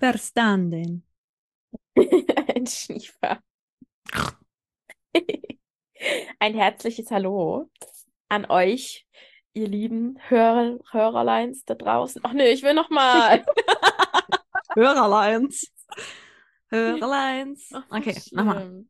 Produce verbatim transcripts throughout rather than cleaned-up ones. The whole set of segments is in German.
Verstanden. Ein Schniefer. Ein herzliches Hallo an euch, ihr lieben Hörer, Hörerleins da draußen. Ach nee, ich will noch mal. Hörerleins. Hörerleins. Ach, voll Okay, nochmal. schlimm.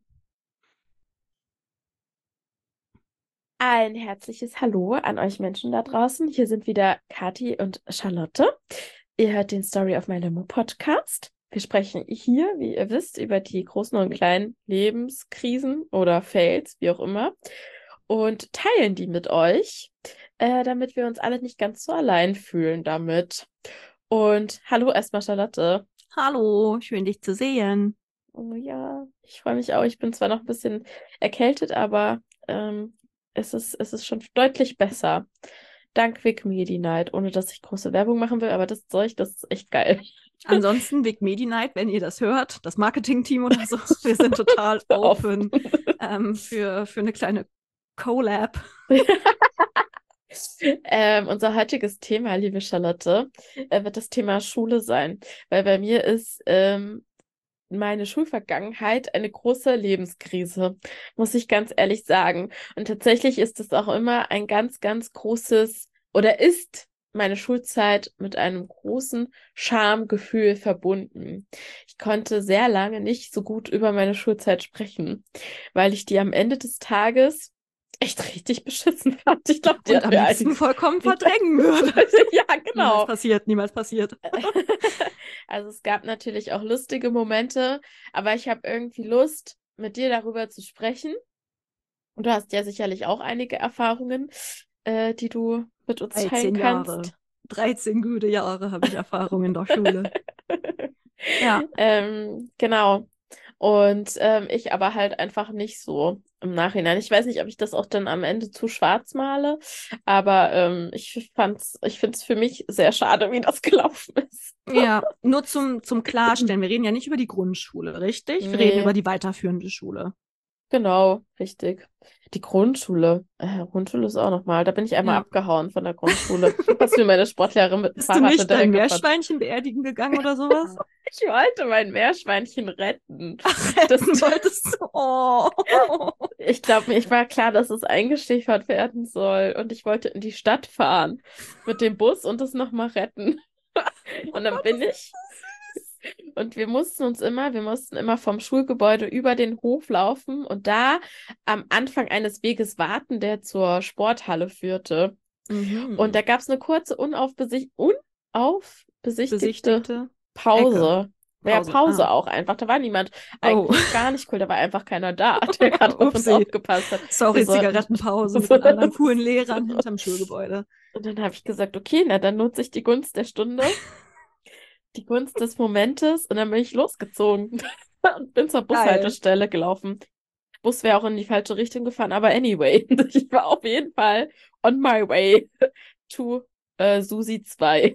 Ein herzliches Hallo an euch Menschen da draußen. Hier sind wieder Kathi und Charlotte. Ihr hört den Story of My Limo Podcast. Wir sprechen hier, wie ihr wisst, über die großen und kleinen Lebenskrisen oder Fails, wie auch immer, und teilen die mit euch, äh, damit wir uns alle nicht ganz so allein fühlen damit. Und hallo erstmal, Charlotte. Hallo, schön dich zu sehen. Oh ja, ich freue mich auch. Ich bin zwar noch ein bisschen erkältet, aber ähm, es ist, es ist schon deutlich besser. Dank Vic Medi-Night, ohne dass ich große Werbung machen will, aber das Zeug, das ist echt geil. Ansonsten, Vic Medi-Night, wenn ihr das hört, das Marketing-Team oder so, wir sind total Offen. open ähm, für, für eine kleine Collab. Ähm, unser heutiges Thema, liebe Charlotte, äh, wird das Thema Schule sein, weil bei mir ist ähm, meine Schulvergangenheit eine große Lebenskrise, muss ich ganz ehrlich sagen. Und tatsächlich ist es auch immer ein ganz, ganz großes oder ist meine Schulzeit mit einem großen Schamgefühl verbunden. Ich konnte sehr lange nicht so gut über meine Schulzeit sprechen, weil ich die am Ende des Tages echt richtig beschissen fand. Ich glaube, die Und hat am mir liebsten einen. vollkommen verdrängen würde. Ja, Niemals genau. passiert, niemals passiert. Also es gab natürlich auch lustige Momente, aber ich habe irgendwie Lust, mit dir darüber zu sprechen. Und du hast ja sicherlich auch einige Erfahrungen, äh, die du mit uns teilen dreizehn Jahre. kannst. dreizehn gute Jahre habe ich Erfahrung in der Schule. Ja. Ähm, genau. Und ähm, ich aber halt einfach nicht so im Nachhinein. Ich weiß nicht, ob ich das auch dann am Ende zu schwarz male, aber ähm, ich fand's, ich finde es für mich sehr schade, wie das gelaufen ist. Ja, nur zum, zum Klarstellen, wir reden ja nicht über die Grundschule, richtig? Wir reden über Nee, die weiterführende Schule. genau, richtig. Die Grundschule. Äh, Grundschule ist auch nochmal. Da bin ich einmal Ja. abgehauen von der Grundschule. Hast mir meine Sportlehrerin mit dem Bist du Fahrrad nicht dein hinterhergefahren. Meerschweinchen beerdigen gegangen oder sowas? Ich wollte mein Meerschweinchen retten. Ach, Das, retten wolltest du. Oh. ich glaube, mir ich war klar, dass es eingeschläfert werden soll. Und ich wollte in die Stadt fahren mit dem Bus und es nochmal retten. Oh Und dann Gott, bin das ist ich. Und wir mussten uns immer, wir mussten immer vom Schulgebäude über den Hof laufen und da am Anfang eines Weges warten, der zur Sporthalle führte. so. Und Mhm. da gab es eine kurze unaufbesicht unaufbesichtigte Besichtigte Ecke. Pause. Ja, Pause. Pause Ah. auch einfach. Da war niemand. Oh. Eigentlich gar nicht cool. Da war einfach keiner da, der gerade auf uns Upsi. aufgepasst hat. Wir Sorry, sollten. Zigarettenpause mit den anderen coolen Lehrern hinterm Schulgebäude. Und dann habe ich gesagt, okay, na dann nutze ich die Gunst der Stunde, die Gunst des Momentes und dann bin ich losgezogen und bin zur Geil. Bushaltestelle gelaufen. Bus wäre auch in die falsche Richtung gefahren, aber anyway, ich war auf jeden Fall on my way to äh, Susi zwei.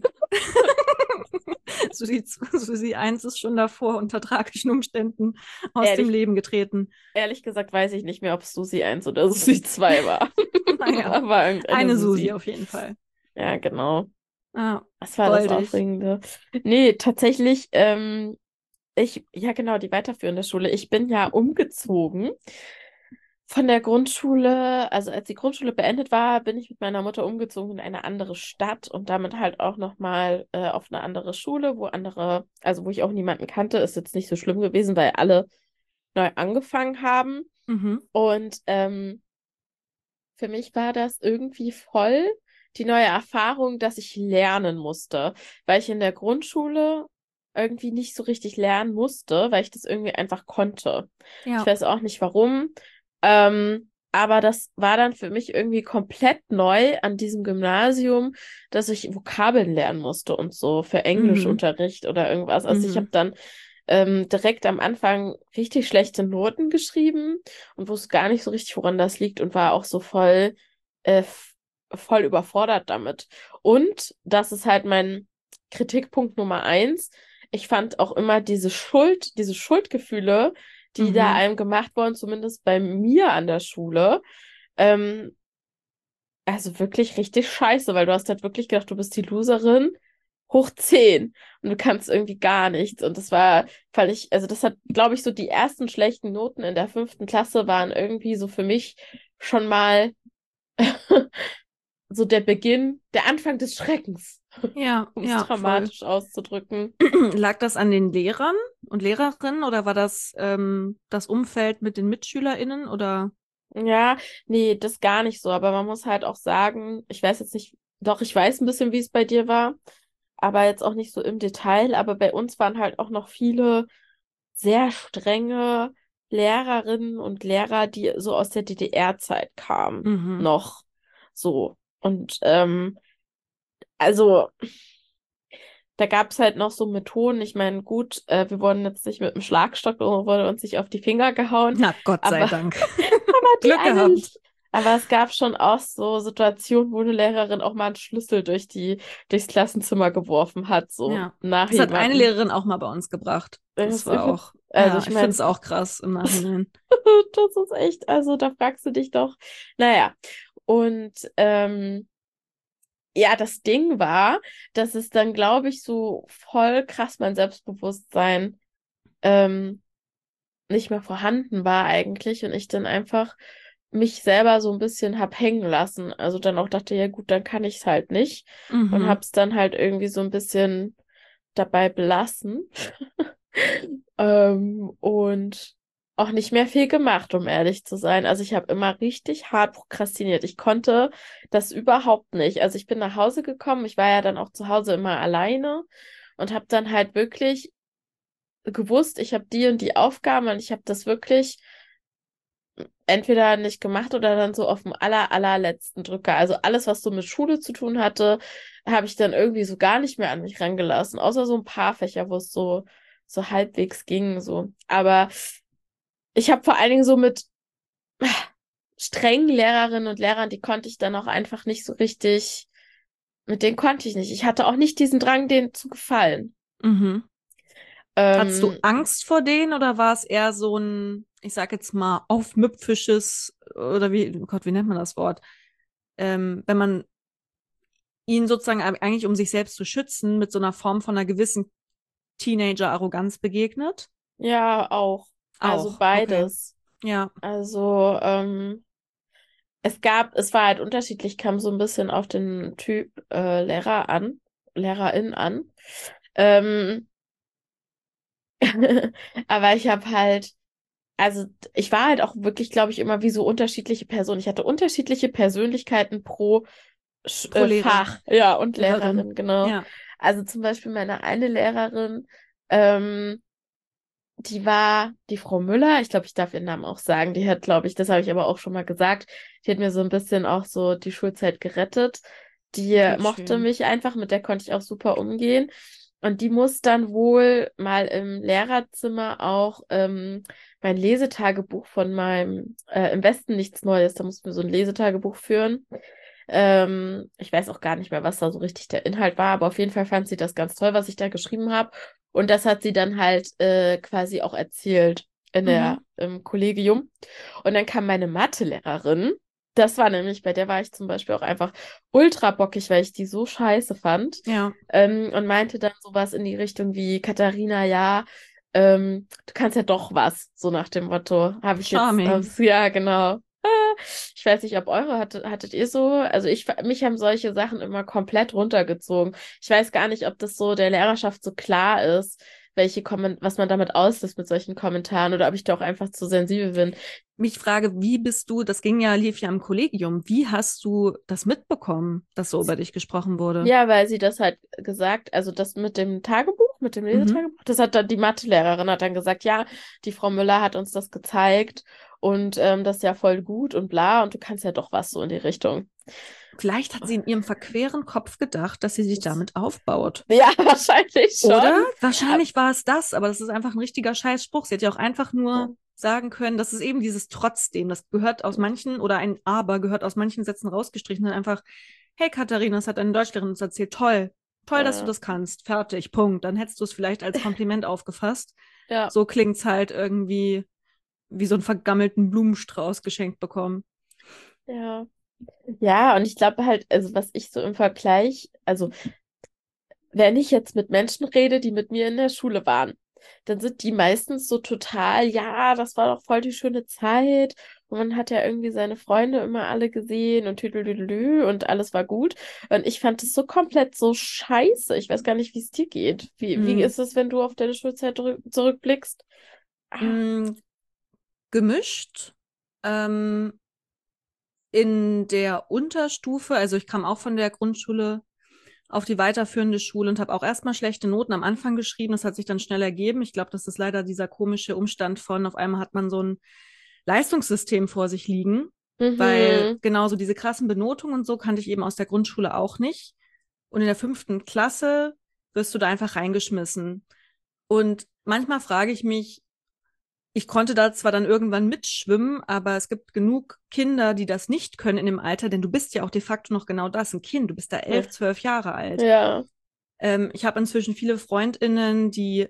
Susi, Susi eins ist schon davor unter tragischen Umständen aus dem Ehrlich, Leben getreten. ehrlich gesagt weiß ich nicht mehr, ob es Susi eins oder Susi zwei war. Naja, Aber irgendeine eine Susi Susi. auf jeden Fall. Ja, genau. Ah, Was war das goldig. Aufregende? Nee, tatsächlich, ähm, ich, ja genau, die weiterführende Schule. Ich bin ja umgezogen von der Grundschule. Also als die Grundschule beendet war, bin ich mit meiner Mutter umgezogen in eine andere Stadt und damit halt auch nochmal äh, auf eine andere Schule, wo andere, also wo ich auch niemanden kannte. Ist jetzt nicht so schlimm gewesen, weil alle neu angefangen haben. Mhm. Und ähm, für mich war das irgendwie voll die neue Erfahrung, dass ich lernen musste, weil ich in der Grundschule irgendwie nicht so richtig lernen musste, weil ich das irgendwie einfach konnte. Ich Ja. weiß auch nicht warum, ähm, aber das war dann für mich irgendwie komplett neu an diesem Gymnasium, dass ich Vokabeln lernen musste und so für Mhm. Englischunterricht oder irgendwas. Also ich habe Mhm. dann ähm, direkt am Anfang richtig schlechte Noten geschrieben und wusste gar nicht so richtig, woran das liegt und war auch so voll, äh, f- voll überfordert damit. Und das ist halt mein Kritikpunkt Nummer eins. Ich fand auch immer diese Schuld, diese Schuldgefühle, die da Mhm. einem gemacht wurden, zumindest bei mir an der Schule, ähm, also wirklich richtig scheiße, weil du hast halt wirklich gedacht, du bist die Loserin hoch zehn und du kannst irgendwie gar nichts. Und das war, weil ich, also das hat, glaube ich, so die ersten schlechten Noten in der fünften Klasse waren irgendwie so für mich schon mal so der Beginn, der Anfang des Schreckens, Ja, um es ja, voll. dramatisch auszudrücken. Lag das an den Lehrern und Lehrerinnen oder war das ähm, das Umfeld mit den MitschülerInnen oder? Ja, nee, das gar nicht so. Aber man muss halt auch sagen, ich weiß jetzt nicht, doch, ich weiß ein bisschen, wie es bei dir war, aber jetzt auch nicht so im Detail. Aber bei uns waren halt auch noch viele sehr strenge Lehrerinnen und Lehrer, die so aus der D D R-Zeit kamen, Mhm. noch so. Und ähm, also da gab es halt noch so Methoden. Ich meine, gut, äh, wir wurden jetzt nicht mit dem Schlagstock oder wurde uns nicht auf die Finger gehauen, Na, Gott sei aber, Dank. aber die Glück eine, gehabt. aber es gab schon auch so Situationen, wo eine Lehrerin auch mal einen Schlüssel durch die, durchs Klassenzimmer geworfen hat, so Ja. nach Das hat eine jemandem. Lehrerin auch mal bei uns gebracht. Das Das, ich war find, auch, also ja, ich ich finde meine, es auch krass im Nachhinein. das ist echt, also da fragst du dich doch. Naja, und ähm, ja, das Ding war, dass es dann, glaube ich, so voll krass mein Selbstbewusstsein ähm, nicht mehr vorhanden war eigentlich und ich dann einfach mich selber so ein bisschen hab hängen lassen. Also dann auch dachte, ja gut, dann kann ich es halt nicht und Mhm. hab's dann halt irgendwie so ein bisschen dabei belassen. Ähm, und auch nicht mehr viel gemacht, um ehrlich zu sein. Also ich habe immer richtig hart prokrastiniert. Ich konnte das überhaupt nicht. Also ich bin nach Hause gekommen. Ich war ja dann auch zu Hause immer alleine und habe dann halt wirklich gewusst, ich habe die und die Aufgaben und ich habe das wirklich entweder nicht gemacht oder dann so auf dem aller, allerletzten Drücker. Also alles, was so mit Schule zu tun hatte, habe ich dann irgendwie so gar nicht mehr an mich rangelassen, außer so ein paar Fächer, wo es so, so halbwegs ging, so. Aber ich habe vor allen Dingen so mit strengen Lehrerinnen und Lehrern, die konnte ich dann auch einfach nicht so richtig, mit denen konnte ich nicht. Ich hatte auch nicht diesen Drang, denen zu gefallen. Mhm. Hattest du Ähm, Angst vor denen oder war es eher so ein, ich sag jetzt mal, aufmüpfisches, oder wie, oh Gott, wie nennt man das Wort? Ähm, wenn man ihnen sozusagen eigentlich, um sich selbst zu schützen, mit so einer Form von einer gewissen Teenager-Arroganz begegnet? ja, auch. Also Auch, okay. beides. Ja. Also, ähm, es gab, es war halt unterschiedlich, kam so ein bisschen auf den Typ äh, Lehrer an, Lehrerin an. Ähm, aber ich habe halt, also ich war halt auch wirklich, glaube ich, immer wie so unterschiedliche Personen. Ich hatte unterschiedliche Persönlichkeiten pro Sch Pro äh, Fach, Lehrer, ja, und Lehrerin. Lehrerin, genau. Ja. Also zum Beispiel meine eine Lehrerin, ähm, die war die Frau Müller, ich glaube, ich darf ihren Namen auch sagen, die hat, glaube ich, das habe ich aber auch schon mal gesagt, die hat mir so ein bisschen auch so die Schulzeit gerettet. Die Voll mochte schön. mich einfach, mit der konnte ich auch super umgehen. Und die muss dann wohl mal im Lehrerzimmer auch ähm, mein Lesetagebuch von meinem äh, Im Westen nichts Neues, da mussten wir so ein Lesetagebuch führen. Ähm, ich weiß auch gar nicht mehr, was da so richtig der Inhalt war, aber auf jeden Fall fand sie das ganz toll, was ich da geschrieben habe. Und das hat sie dann halt äh, quasi auch erzählt in der, Mhm. im Kollegium. Und dann kam meine Mathelehrerin. Das war nämlich, bei der war ich zum Beispiel auch einfach ultra bockig, weil ich die so scheiße fand. Ja. Ähm, und meinte dann sowas in die Richtung wie, Katharina, ja, ähm, du kannst ja doch was, so nach dem Motto. Habe ich jetzt, Charming. hab's, ja, genau. Ich weiß nicht, ob eure hattet, hattet ihr so, also ich, mich haben solche Sachen immer komplett runtergezogen. Ich weiß gar nicht, ob das so der Lehrerschaft so klar ist, welche Kommen was man damit auslöst mit solchen Kommentaren oder ob ich da auch einfach zu sensibel bin. Mich frage, wie bist du, das ging ja, lief ja im Kollegium, wie hast du das mitbekommen, dass so über dich gesprochen wurde? Ja, weil sie das halt gesagt, also das mit dem Tagebuch, mit dem Mhm. Lesetagebuch, das hat dann die Mathelehrerin hat dann gesagt, ja, die Frau Müller hat uns das gezeigt und ähm, das ist ja voll gut und bla und du kannst ja doch was so in die Richtung. Vielleicht hat sie in ihrem verqueren Kopf gedacht, dass sie sich damit aufbaut. Ja, wahrscheinlich Oder? schon. Wahrscheinlich war es das, aber das ist einfach ein richtiger Scheißspruch. Sie hätte ja auch einfach nur Aber, sagen können, das ist eben dieses Trotzdem. Das gehört aus manchen, oder ein Aber gehört aus manchen Sätzen rausgestrichen. Dann einfach, hey Katharina, das hat eine Deutschlehrerin uns erzählt. Toll. Toll, dass du äh, das kannst. Fertig. Punkt. Dann hättest du es vielleicht als Kompliment aufgefasst. ja, So klingt's halt irgendwie wie so einen vergammelten Blumenstrauß geschenkt bekommen. ja. Ja, und ich glaube halt, also was ich so im Vergleich, also wenn ich jetzt mit Menschen rede, die mit mir in der Schule waren, dann sind die meistens so total, ja, das war doch voll die schöne Zeit. Und man hat ja irgendwie seine Freunde immer alle gesehen und tüdelüdelü und alles war gut. Und ich fand es so komplett so scheiße. Ich weiß gar nicht, wie es dir geht. Wie, wie Mm, ist es, wenn du auf deine Schulzeit drü- zurückblickst? Ah, mm, gemischt. Ähm, in der Unterstufe, also ich kam auch von der Grundschule auf die weiterführende Schule und habe auch erstmal schlechte Noten am Anfang geschrieben. Das hat sich dann schnell ergeben. Ich glaube, das ist leider dieser komische Umstand von, auf einmal hat man so ein Leistungssystem vor sich liegen, weil mhm. genauso diese krassen Benotungen und so kannte ich eben aus der Grundschule auch nicht. Und in der fünften Klasse wirst du da einfach reingeschmissen. Und manchmal frage ich mich, ich konnte da zwar dann irgendwann mitschwimmen, aber es gibt genug Kinder, die das nicht können in dem Alter, denn du bist ja auch de facto noch genau das, ein Kind. Du bist da Ja. elf, zwölf Jahre alt. Ja. Ähm, ich habe inzwischen viele FreundInnen, die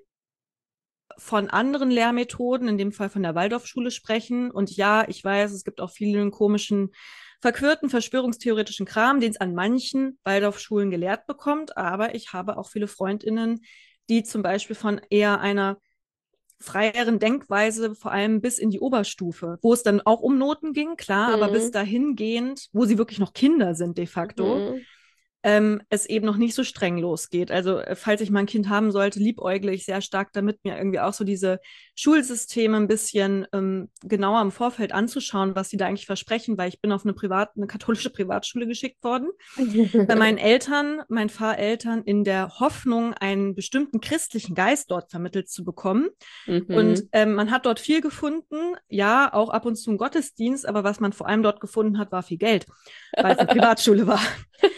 von anderen Lehrmethoden, in dem Fall von der Waldorfschule, sprechen. Und ja, ich weiß, es gibt auch vielen komischen, verquirlten, verschwörungstheoretischen Kram, den es an manchen Waldorfschulen gelehrt bekommt. Aber ich habe auch viele FreundInnen, die zum Beispiel von eher einer freieren Denkweise, vor allem bis in die Oberstufe, wo es dann auch um Noten ging, klar, aber bis Mhm. dahingehend, wo sie wirklich noch Kinder sind de facto, Mhm. ähm, es eben noch nicht so streng losgeht. Also, äh, falls ich mal ein Kind haben sollte, liebäugle ich sehr stark damit, mir irgendwie auch so diese Schulsysteme ein bisschen ähm, genauer im Vorfeld anzuschauen, was sie da eigentlich versprechen, weil ich bin auf eine privat, eine katholische Privatschule geschickt worden. Bei meinen Eltern, meinen Pfarreltern, in der Hoffnung, einen bestimmten christlichen Geist dort vermittelt zu bekommen. Und Mhm. ähm, man hat dort viel gefunden, ja, auch ab und zu im Gottesdienst, aber was man vor allem dort gefunden hat, war viel Geld, weil es eine Privatschule war.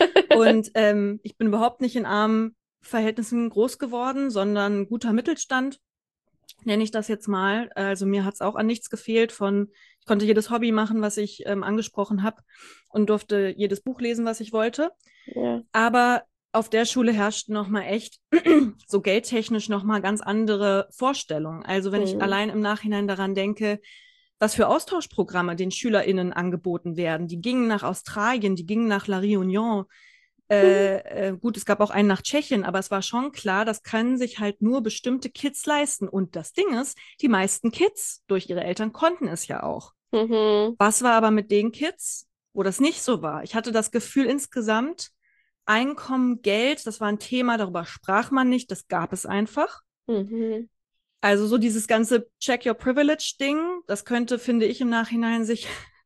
Und ähm, ich bin überhaupt nicht in armen Verhältnissen groß geworden, sondern guter Mittelstand, nenne ich das jetzt mal. Also mir hat es auch an nichts gefehlt von, ich konnte jedes Hobby machen, was ich ähm, angesprochen habe und durfte jedes Buch lesen, was ich wollte. Ja. Aber auf der Schule herrschten nochmal echt so geldtechnisch nochmal ganz andere Vorstellungen. Also wenn ich Mhm. allein im Nachhinein daran denke, was für Austauschprogramme den SchülerInnen angeboten werden. Die gingen nach Australien, die gingen nach La Réunion. Äh, äh, gut, es gab auch einen nach Tschechien, aber es war schon klar, das können sich halt nur bestimmte Kids leisten. Und das Ding ist, die meisten Kids durch ihre Eltern konnten es ja auch. Mhm. Was war aber mit den Kids, wo das nicht so war? Ich hatte das Gefühl insgesamt, Einkommen, Geld, das war ein Thema, darüber sprach man nicht, das gab es einfach. Mhm. Also so dieses ganze Check Your Privilege-Ding, das könnte, finde ich, im Nachhinein sich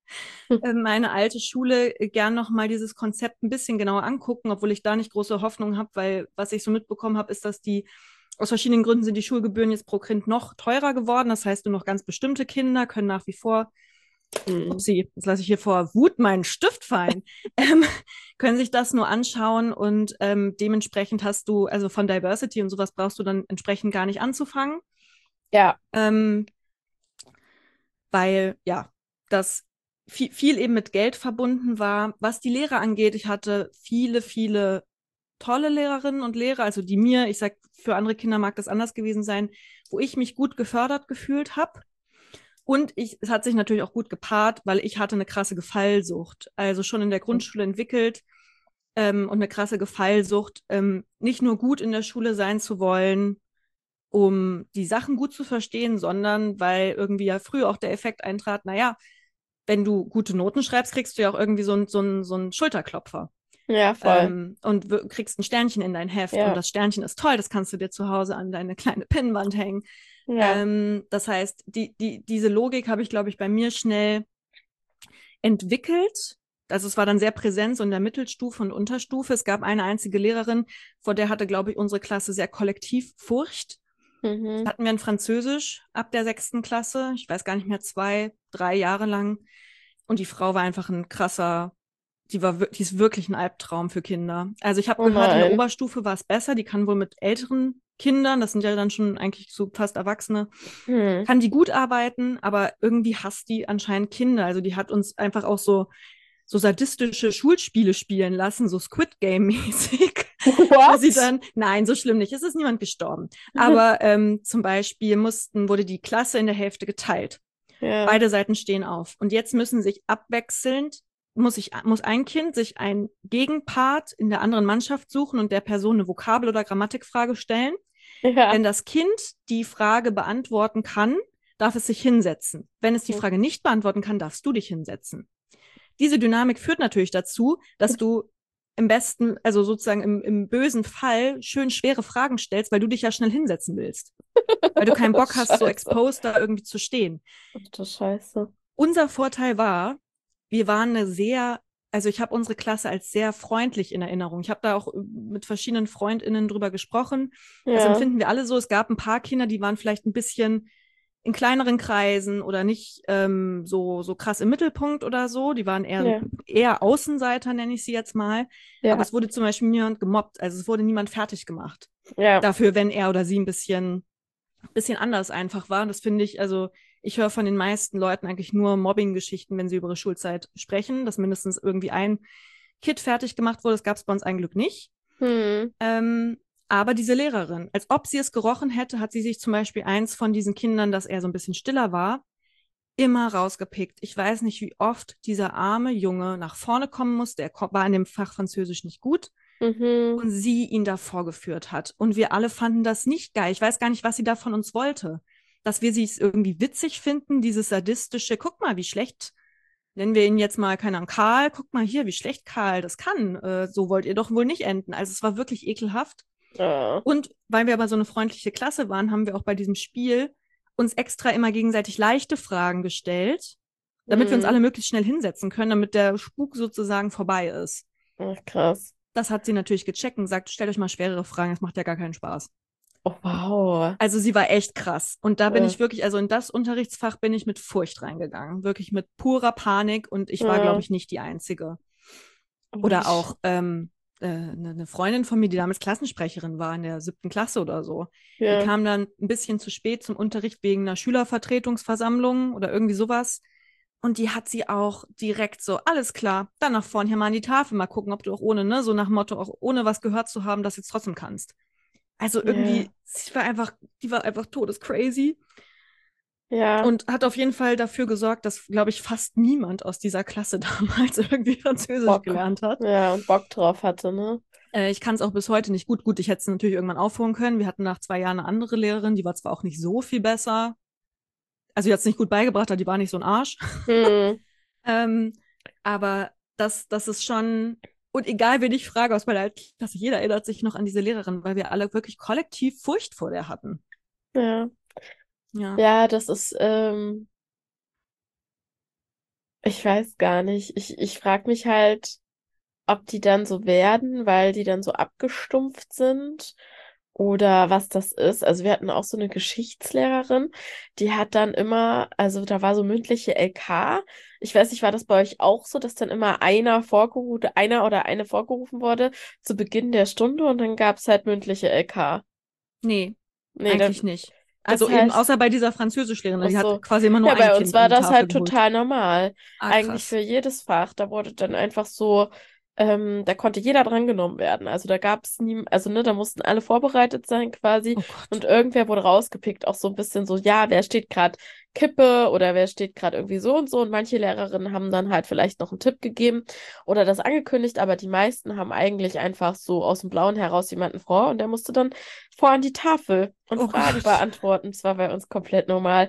äh, meine alte Schule äh, gern nochmal dieses Konzept ein bisschen genauer angucken, obwohl ich da nicht große Hoffnung habe, weil was ich so mitbekommen habe, ist, dass die aus verschiedenen Gründen sind die Schulgebühren jetzt pro Kind noch teurer geworden. Das heißt, nur noch ganz bestimmte Kinder können nach wie vor, Mhm. upsie, jetzt lasse ich hier vor Wut meinen Stift fallen, ähm, können sich das nur anschauen und ähm, dementsprechend hast du, also von Diversity und sowas brauchst du dann entsprechend gar nicht anzufangen, Ja. ähm, weil ja, das viel, viel eben mit Geld verbunden war. Was die Lehrer angeht, ich hatte viele, viele tolle Lehrerinnen und Lehrer, also die mir, ich sag, für andere Kinder mag das anders gewesen sein, wo ich mich gut gefördert gefühlt habe. Und ich, es hat sich natürlich auch gut gepaart, weil ich hatte eine krasse Gefallsucht. Also schon in der Grundschule entwickelt ähm, und eine krasse Gefallsucht, ähm, nicht nur gut in der Schule sein zu wollen, um die Sachen gut zu verstehen, sondern weil irgendwie ja früher auch der Effekt eintrat, naja, wenn du gute Noten schreibst, kriegst du ja auch irgendwie so, ein, so, ein, so einen Schulterklopfer. Ja, voll. Ähm, und kriegst ein Sternchen in dein Heft. Und Ja. das Sternchen ist toll, das kannst du dir zu Hause an deine kleine Pinnwand hängen. Ja. Ähm, das heißt, die, die, diese Logik habe ich, glaube ich, bei mir schnell entwickelt. Also es war dann sehr präsent so in der Mittelstufe und Unterstufe. Es gab eine einzige Lehrerin, vor der hatte, glaube ich, unsere Klasse sehr kollektiv Furcht. Mhm. Hatten wir in Französisch ab der sechsten Klasse, ich weiß gar nicht mehr, zwei, drei Jahre lang. Und die Frau war einfach ein krasser, die war, die ist wirklich ein Albtraum für Kinder. Also ich habe Oh gehört, in der nein. Oberstufe war es besser. Die kann wohl mit älteren Kindern, das sind ja dann schon eigentlich so fast Erwachsene, Hm. kann die gut arbeiten, aber irgendwie hasst die anscheinend Kinder. Also die hat uns einfach auch so, so sadistische Schulspiele spielen lassen, so Squid Game-mäßig, wo sie What? dann, nein, so schlimm nicht, es ist niemand gestorben. Aber ähm, zum Beispiel mussten, wurde die Klasse in der Hälfte geteilt. Ja. Beide Seiten stehen auf. Und jetzt müssen sich abwechselnd muss, ich, muss ein Kind sich einen Gegenpart in der anderen Mannschaft suchen und der Person eine Vokabel- oder Grammatikfrage stellen. Ja. Wenn das Kind die Frage beantworten kann, darf es sich hinsetzen. Wenn es die Frage nicht beantworten kann, darfst du dich hinsetzen. Diese Dynamik führt natürlich dazu, dass du im besten, also sozusagen im, im bösen Fall schön schwere Fragen stellst, weil du dich ja schnell hinsetzen willst. Weil du keinen Bock hast, so Scheiße. exposed da irgendwie zu stehen. Ach du Scheiße. Unser Vorteil war, wir waren eine sehr, also ich habe unsere Klasse als sehr freundlich in Erinnerung. Ich habe da auch mit verschiedenen FreundInnen drüber gesprochen. Das Ja. empfinden wir alle so. Es gab ein paar Kinder, die waren vielleicht ein bisschen in kleineren Kreisen oder nicht ähm, so, so krass im Mittelpunkt oder so. Die waren eher, Ja. eher Außenseiter, nenne ich sie jetzt mal. Ja. Aber es wurde zum Beispiel niemand gemobbt. Also es wurde niemand fertig gemacht. Ja. Dafür, wenn er oder sie ein bisschen, bisschen anders einfach war. Und das finde ich, also ich höre von den meisten Leuten eigentlich nur Mobbing-Geschichten, wenn sie über ihre Schulzeit sprechen, dass mindestens irgendwie ein Kid fertig gemacht wurde. Das gab es bei uns ein Glück nicht. Hm. Ähm, aber diese Lehrerin, als ob sie es gerochen hätte, hat sie sich zum Beispiel eins von diesen Kindern, das eher so ein bisschen stiller war, immer rausgepickt. Ich weiß nicht, wie oft dieser arme Junge nach vorne kommen musste. Er war in dem Fach Französisch nicht gut. Mhm. Und sie ihn da vorgeführt hat. Und wir alle fanden das nicht geil. Ich weiß gar nicht, was sie da von uns wollte. Dass wir sie es irgendwie witzig finden, dieses sadistische, guck mal, wie schlecht, nennen wir ihn jetzt mal, keine Ahnung, Karl, guck mal hier, wie schlecht Karl das kann. Äh, so wollt ihr doch wohl nicht enden. Also es war wirklich ekelhaft. Ja. Und weil wir aber so eine freundliche Klasse waren, haben wir auch bei diesem Spiel uns extra immer gegenseitig leichte Fragen gestellt, damit wir uns Hm. alle möglichst schnell hinsetzen können, damit der Spuk sozusagen vorbei ist. Ach, krass. Das hat sie natürlich gecheckt und gesagt, stellt euch mal schwerere Fragen, das macht ja gar keinen Spaß. Oh, wow. Also sie war echt krass. Und da bin Ja. ich wirklich, also in das Unterrichtsfach bin ich mit Furcht reingegangen. Wirklich mit purer Panik und ich war, Ja. glaube ich, nicht die Einzige. Oh, Oder wie auch ähm, äh, eine Freundin von mir, die damals Klassensprecherin war in der siebten Klasse oder so. Ja. Die kam dann ein bisschen zu spät zum Unterricht wegen einer Schülervertretungsversammlung oder irgendwie sowas. Und die hat sie auch direkt so, alles klar, dann nach vorne hier mal an die Tafel, mal gucken, ob du auch ohne, ne, so nach dem Motto, auch ohne was gehört zu haben, das jetzt trotzdem kannst. Also irgendwie, Ja. sie war einfach, die war einfach todescrazy Ja. und hat auf jeden Fall dafür gesorgt, dass, glaube ich, fast niemand aus dieser Klasse damals irgendwie Französisch Bock. gelernt hat. Ja, und Bock drauf hatte, ne? Äh, ich kann es auch bis heute nicht gut. Gut, ich hätte es natürlich irgendwann aufholen können. Wir hatten nach zwei Jahren eine andere Lehrerin, die war zwar auch nicht so viel besser. Also die hat es nicht gut beigebracht, aber die war nicht so ein Arsch. Hm. ähm, aber das, das ist schon, und egal, wen ich frage aus meiner Altklasse, jeder erinnert sich noch an diese Lehrerin, weil wir alle wirklich kollektiv Furcht vor der hatten. Ja. Ja. Ja, das ist, ähm, ich weiß gar nicht. Ich, ich frage mich halt, ob die dann so werden, weil die dann so abgestumpft sind oder was das ist. Also wir hatten auch so eine Geschichtslehrerin, die hat dann immer, also da war so mündliche L K. Ich weiß nicht, war das bei euch auch so, dass dann immer einer vorgerufen, einer oder eine vorgerufen wurde zu Beginn der Stunde und dann gab es halt mündliche L K. Nee, Nee, dann, eigentlich nicht. das Also eben heißt, außer bei dieser Französischlehrerin, ach die so. hat quasi immer nur Ja, ein bei uns Kind an war die das Tafel halt geholt. total normal. Ah, Eigentlich krass. für jedes Fach. Da wurde dann einfach so, ähm, da konnte jeder drangenommen werden. Also da gab es nie, also ne, da mussten alle vorbereitet sein quasi. Oh Gott. Und irgendwer wurde rausgepickt, auch so ein bisschen so, ja, wer steht gerade Kippe oder wer steht gerade irgendwie so und so. Und manche Lehrerinnen haben dann halt vielleicht noch einen Tipp gegeben oder das angekündigt, aber die meisten haben eigentlich einfach so aus dem Blauen heraus jemanden vor und der musste dann vor an die Tafel und Oh Fragen Gott. beantworten. Das war bei uns komplett normal.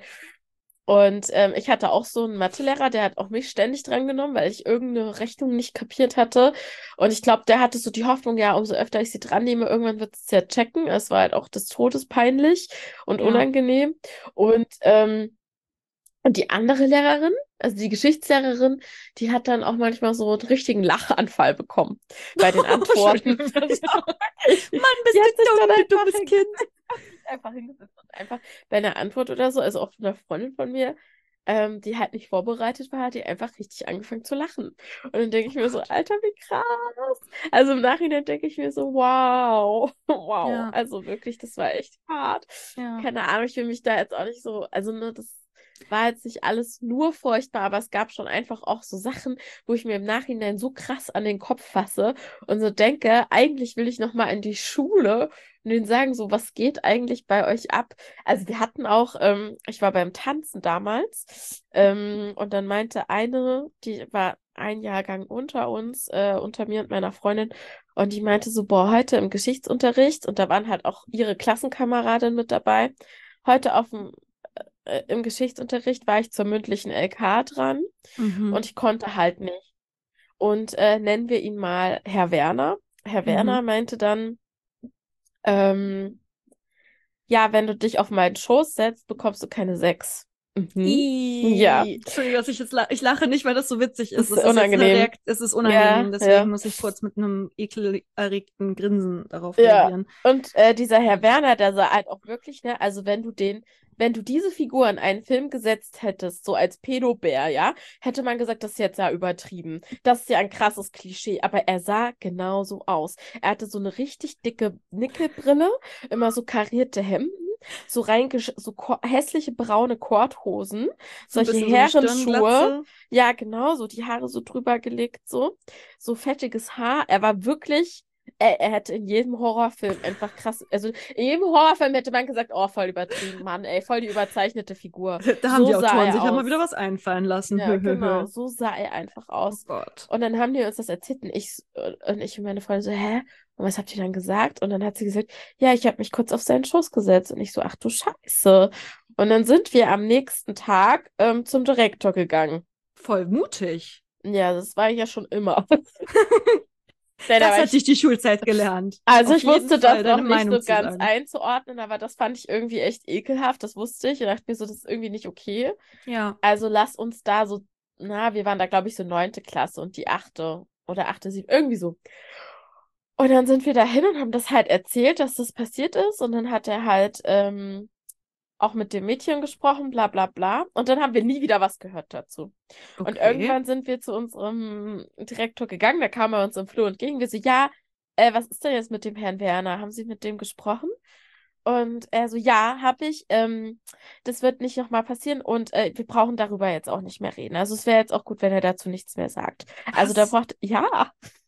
Und ähm, ich hatte auch so einen Mathelehrer, der hat auch mich ständig drangenommen, weil ich irgendeine Rechnung nicht kapiert hatte. Und ich glaube, der hatte so die Hoffnung, ja, umso öfter ich sie dran nehme, irgendwann wird es ja checken. Es war halt auch des Todes peinlich und Ja. unangenehm. Und, ähm, und die andere Lehrerin, also die Geschichtslehrerin, die hat dann auch manchmal so einen richtigen Lachanfall bekommen bei den Antworten. Entschuldigung, das ist- Ja, Mann, wirklich. bist Die hat du sich dumm, dann du einfach dummes hingesetzt, Kind. einfach hingesetzt und einfach bei einer Antwort oder so, also auch von einer Freundin von mir, ähm, die halt nicht vorbereitet war, hat die einfach richtig angefangen zu lachen. Und dann denke ich mir so, Alter, wie krass. Also im Nachhinein denke ich mir so, wow, wow. Ja. Also wirklich, das war echt hart. Ja. Keine Ahnung, ich will mich da jetzt auch nicht so, also ne, das war jetzt nicht alles nur furchtbar, aber es gab schon einfach auch so Sachen, wo ich mir im Nachhinein so krass an den Kopf fasse und so denke, eigentlich will ich noch mal in die Schule und denen sagen so, was geht eigentlich bei euch ab? Also wir hatten auch, ähm, ich war beim Tanzen damals ähm, und dann meinte eine, die war ein Jahrgang unter uns, äh, unter mir und meiner Freundin. Und die meinte so, boah, heute im Geschichtsunterricht, und da waren halt auch ihre Klassenkameradin mit dabei. Heute auf dem, äh, im Geschichtsunterricht war ich zur mündlichen L K dran und Mhm. ich konnte halt nicht. Und äh, nennen wir ihn mal Herr Werner. Herr Werner Mhm. meinte dann, ähm, ja, wenn du dich auf meinen Schoß setzt, bekommst du keine Sechs. Mhm. Ja, I, Entschuldigung, dass ich jetzt la ich lache nicht, weil das so witzig ist. das Es ist ist jetzt eine unangenehm. Reakt es ist Ja, unangenehm, deswegen ja. muss ich kurz mit einem ekelerregten Grinsen darauf Ja, reagieren. und äh, dieser Herr Werner, der sah halt auch wirklich, ne, also wenn du den, wenn du diese Figur in einen Film gesetzt hättest, so als Pädobär, ja, hätte man gesagt, das ist jetzt ja übertrieben. Das ist ja ein krasses Klischee, aber er sah genauso aus. Er hatte so eine richtig dicke Nickelbrille, immer so karierte Hemden, so reingesch so ko- hässliche braune Korthosen, So ein solche bisschen so eine Herrenschuhe, Stirnglatze. ja, genau, so die Haare so drüber gelegt, so, so fettiges Haar. Er war wirklich er, er hätte in jedem Horrorfilm einfach krass, also in jedem Horrorfilm hätte man gesagt, oh, voll übertrieben, Mann, ey, voll die überzeichnete Figur. Da haben So die sah Autoren er sich ja mal wieder aus. was einfallen lassen. Ja, Hö, hö, hö. genau, so sah er einfach Oh aus. Gott. Und dann haben die uns das erzählt und ich, und ich und meine Freundin so, hä? Und was habt ihr dann gesagt? Und dann hat sie gesagt, ja, ich habe mich kurz auf seinen Schoß gesetzt. Und ich so, ach du Scheiße. Und dann sind wir am nächsten Tag ähm, zum Direktor gegangen. Voll mutig. Ja, das war ich ja schon immer. Nein, Das aber hat ich dich die Schulzeit gelernt. Also Auf ich jeden wusste Fall das noch deine nicht Meinung so zu ganz sagen. einzuordnen, aber das fand ich irgendwie echt ekelhaft, das wusste ich. Und dachte mir so, das ist irgendwie nicht okay. Ja. Also lass uns da so, na, wir waren da, glaube ich, so neunte Klasse und die achte oder achte, siebte, irgendwie so. Und dann sind wir da hin und haben das halt erzählt, dass das passiert ist. Und dann hat er halt ähm, auch mit dem Mädchen gesprochen, bla bla bla. Und dann haben wir nie wieder was gehört dazu. Und Okay. irgendwann sind wir zu unserem Direktor gegangen, da kam er uns im Flur entgegen. Wir so, ja, äh, was ist denn jetzt mit dem Herrn Werner? Haben Sie mit dem gesprochen? Und er so, ja, habe ich. Ähm, das wird nicht nochmal passieren und äh, wir brauchen darüber jetzt auch nicht mehr reden. Also es wäre jetzt auch gut, wenn er dazu nichts mehr sagt. Also da Was? braucht, ja,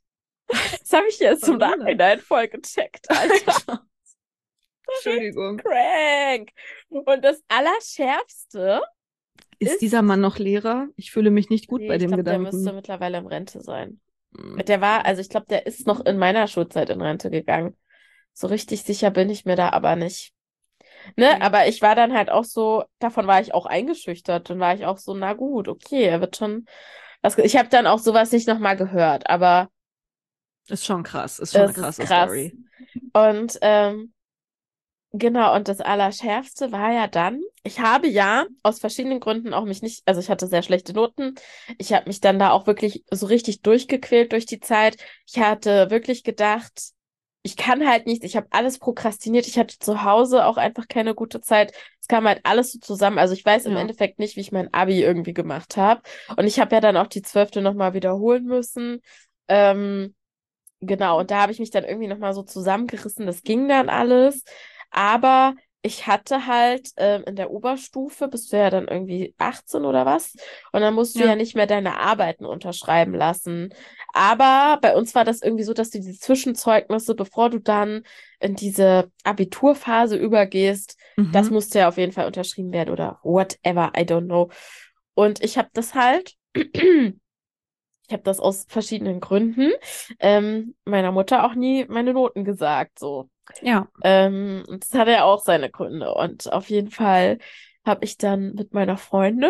das habe ich jetzt im Verrückt. Nachhinein voll gecheckt, Alter. Entschuldigung. Crank. Und das Allerschärfste Ist dieser ist, Mann noch Lehrer? Ich fühle mich nicht gut nee, bei ich dem glaube, der müsste Gedanken. mittlerweile in Rente sein. Hm. Der war, also ich glaube, der ist noch in meiner Schulzeit in Rente gegangen. So richtig sicher bin ich mir da aber nicht. Ne, Okay. aber ich war dann halt auch so, davon war ich auch eingeschüchtert. Dann war ich auch so, na gut, okay, er wird schon was. ge- Ich habe dann auch sowas nicht nochmal gehört, aber Ist schon krass. Ist schon eine es ist krasse krass. Story. Und ähm, genau, und das Allerschärfste war ja dann, ich habe ja aus verschiedenen Gründen auch mich nicht, also ich hatte sehr schlechte Noten. Ich habe mich dann da auch wirklich so richtig durchgequält durch die Zeit. Ich hatte wirklich gedacht, ich kann halt nichts, ich habe alles prokrastiniert. Ich hatte zu Hause auch einfach keine gute Zeit. Es kam halt alles so zusammen. Also ich weiß im Ja. Endeffekt nicht, wie ich mein Abi irgendwie gemacht habe. Und ich habe ja dann auch die zwölfte nochmal wiederholen müssen. Ähm, Genau, und da habe ich mich dann irgendwie nochmal so zusammengerissen. Das ging dann alles. Aber ich hatte halt ähm, in der Oberstufe, bist du ja dann irgendwie achtzehn oder was? Und dann musst du ja Ja. nicht mehr deine Arbeiten unterschreiben lassen. Aber bei uns war das irgendwie so, dass du diese Zwischenzeugnisse, bevor du dann in diese Abiturphase übergehst, das Mhm. musste ja auf jeden Fall unterschrieben werden oder whatever, I don't know. Und ich habe das halt. Ich habe das aus verschiedenen Gründen ähm, meiner Mutter auch nie meine Noten gesagt, so. Ja. Ähm, und das hatte ja auch seine Gründe. Und auf jeden Fall habe ich dann mit meiner Freundin,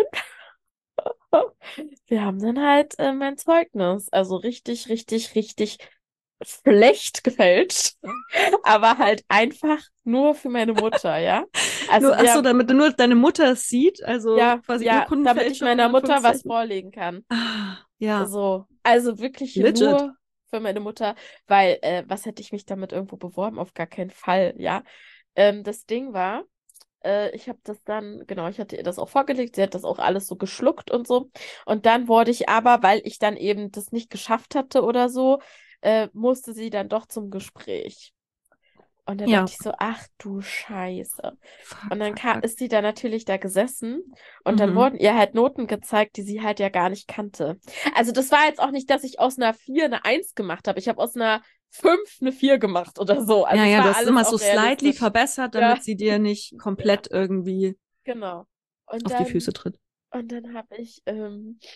wir haben dann halt äh, mein Zeugnis, also richtig, richtig, richtig schlecht gefälscht, aber halt einfach nur für meine Mutter, ja. Nur, Also ach so, wir, damit nur deine Mutter es sieht, also ja, quasi ja, damit ich Urkundenfälschung in meiner Mutter was Anführungszeichen. vorlegen kann. Ah, ja. So, also wirklich Legit. nur für meine Mutter, weil äh, was hätte ich mich damit irgendwo beworben? Auf gar keinen Fall, ja. Ähm, das Ding war, äh, ich habe das dann, genau, ich hatte ihr das auch vorgelegt, sie hat das auch alles so geschluckt und so. Und dann wurde ich aber, weil ich dann eben das nicht geschafft hatte oder so, äh, musste sie dann doch zum Gespräch. Und dann Ja. dachte ich so, ach du Scheiße. Fuck, Und dann fuck, ka- fuck. ist sie da natürlich da gesessen und dann Mhm. wurden ihr halt Noten gezeigt, die sie halt ja gar nicht kannte. Also das war jetzt auch nicht, dass ich aus einer vier eine Eins gemacht habe. Ich habe aus einer fünf eine vier gemacht oder so. Also Ja, es ja, du war hast es alles immer so auch slightly realistisch. verbessert, Ja, damit sie dir nicht ja, komplett irgendwie genau. Und auf die dann, Füße tritt. und dann habe ich, ähm,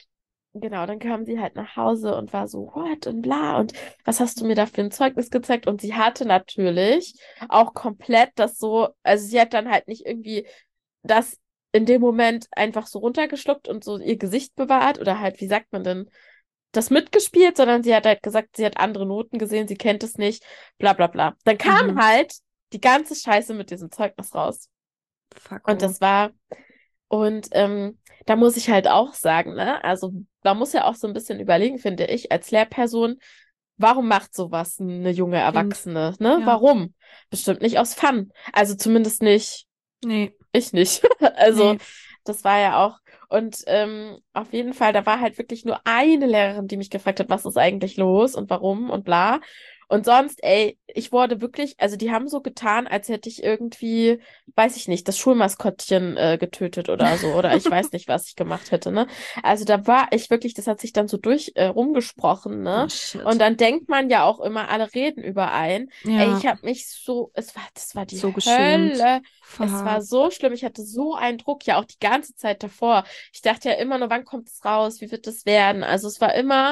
genau, dann kam sie halt nach Hause und war so, what und bla und was hast du mir da für ein Zeugnis gezeigt? Und sie hatte natürlich auch komplett das so, also sie hat dann halt nicht irgendwie das in dem Moment einfach so runtergeschluckt und so ihr Gesicht bewahrt oder halt, wie sagt man denn, das mitgespielt, sondern sie hat halt gesagt, sie hat andere Noten gesehen, sie kennt es nicht, bla bla bla. Dann kam Mhm. halt die ganze Scheiße mit diesem Zeugnis raus. Fuck Und oh. das war, und ähm, da muss ich halt auch sagen, ne, also man muss ja auch so ein bisschen überlegen, finde ich, als Lehrperson, warum macht sowas eine junge Kind. Erwachsene, ne? Ja. Warum? Bestimmt nicht aus Fun. Also zumindest nicht, Nee. ich nicht. Also Nee. das war ja auch, und ähm, auf jeden Fall, da war halt wirklich nur eine Lehrerin, die mich gefragt hat, was ist eigentlich los und warum und bla. Und sonst, ey, ich wurde wirklich, also die haben so getan, als hätte ich irgendwie, weiß ich nicht, das Schulmaskottchen äh, getötet oder so. Oder ich weiß nicht, was ich gemacht hätte, ne? Also da war ich wirklich, das hat sich dann so durch äh, rumgesprochen, ne? Oh Und shit. dann denkt man ja auch immer, alle reden überein. Ey, Ja. ich habe mich so, es war, das war die So geschämt. Hölle. Es war Fuck. so schlimm. Ich hatte so einen Druck, ja auch die ganze Zeit davor. Ich dachte ja immer nur, wann kommt es raus? Wie wird es werden? Also es war immer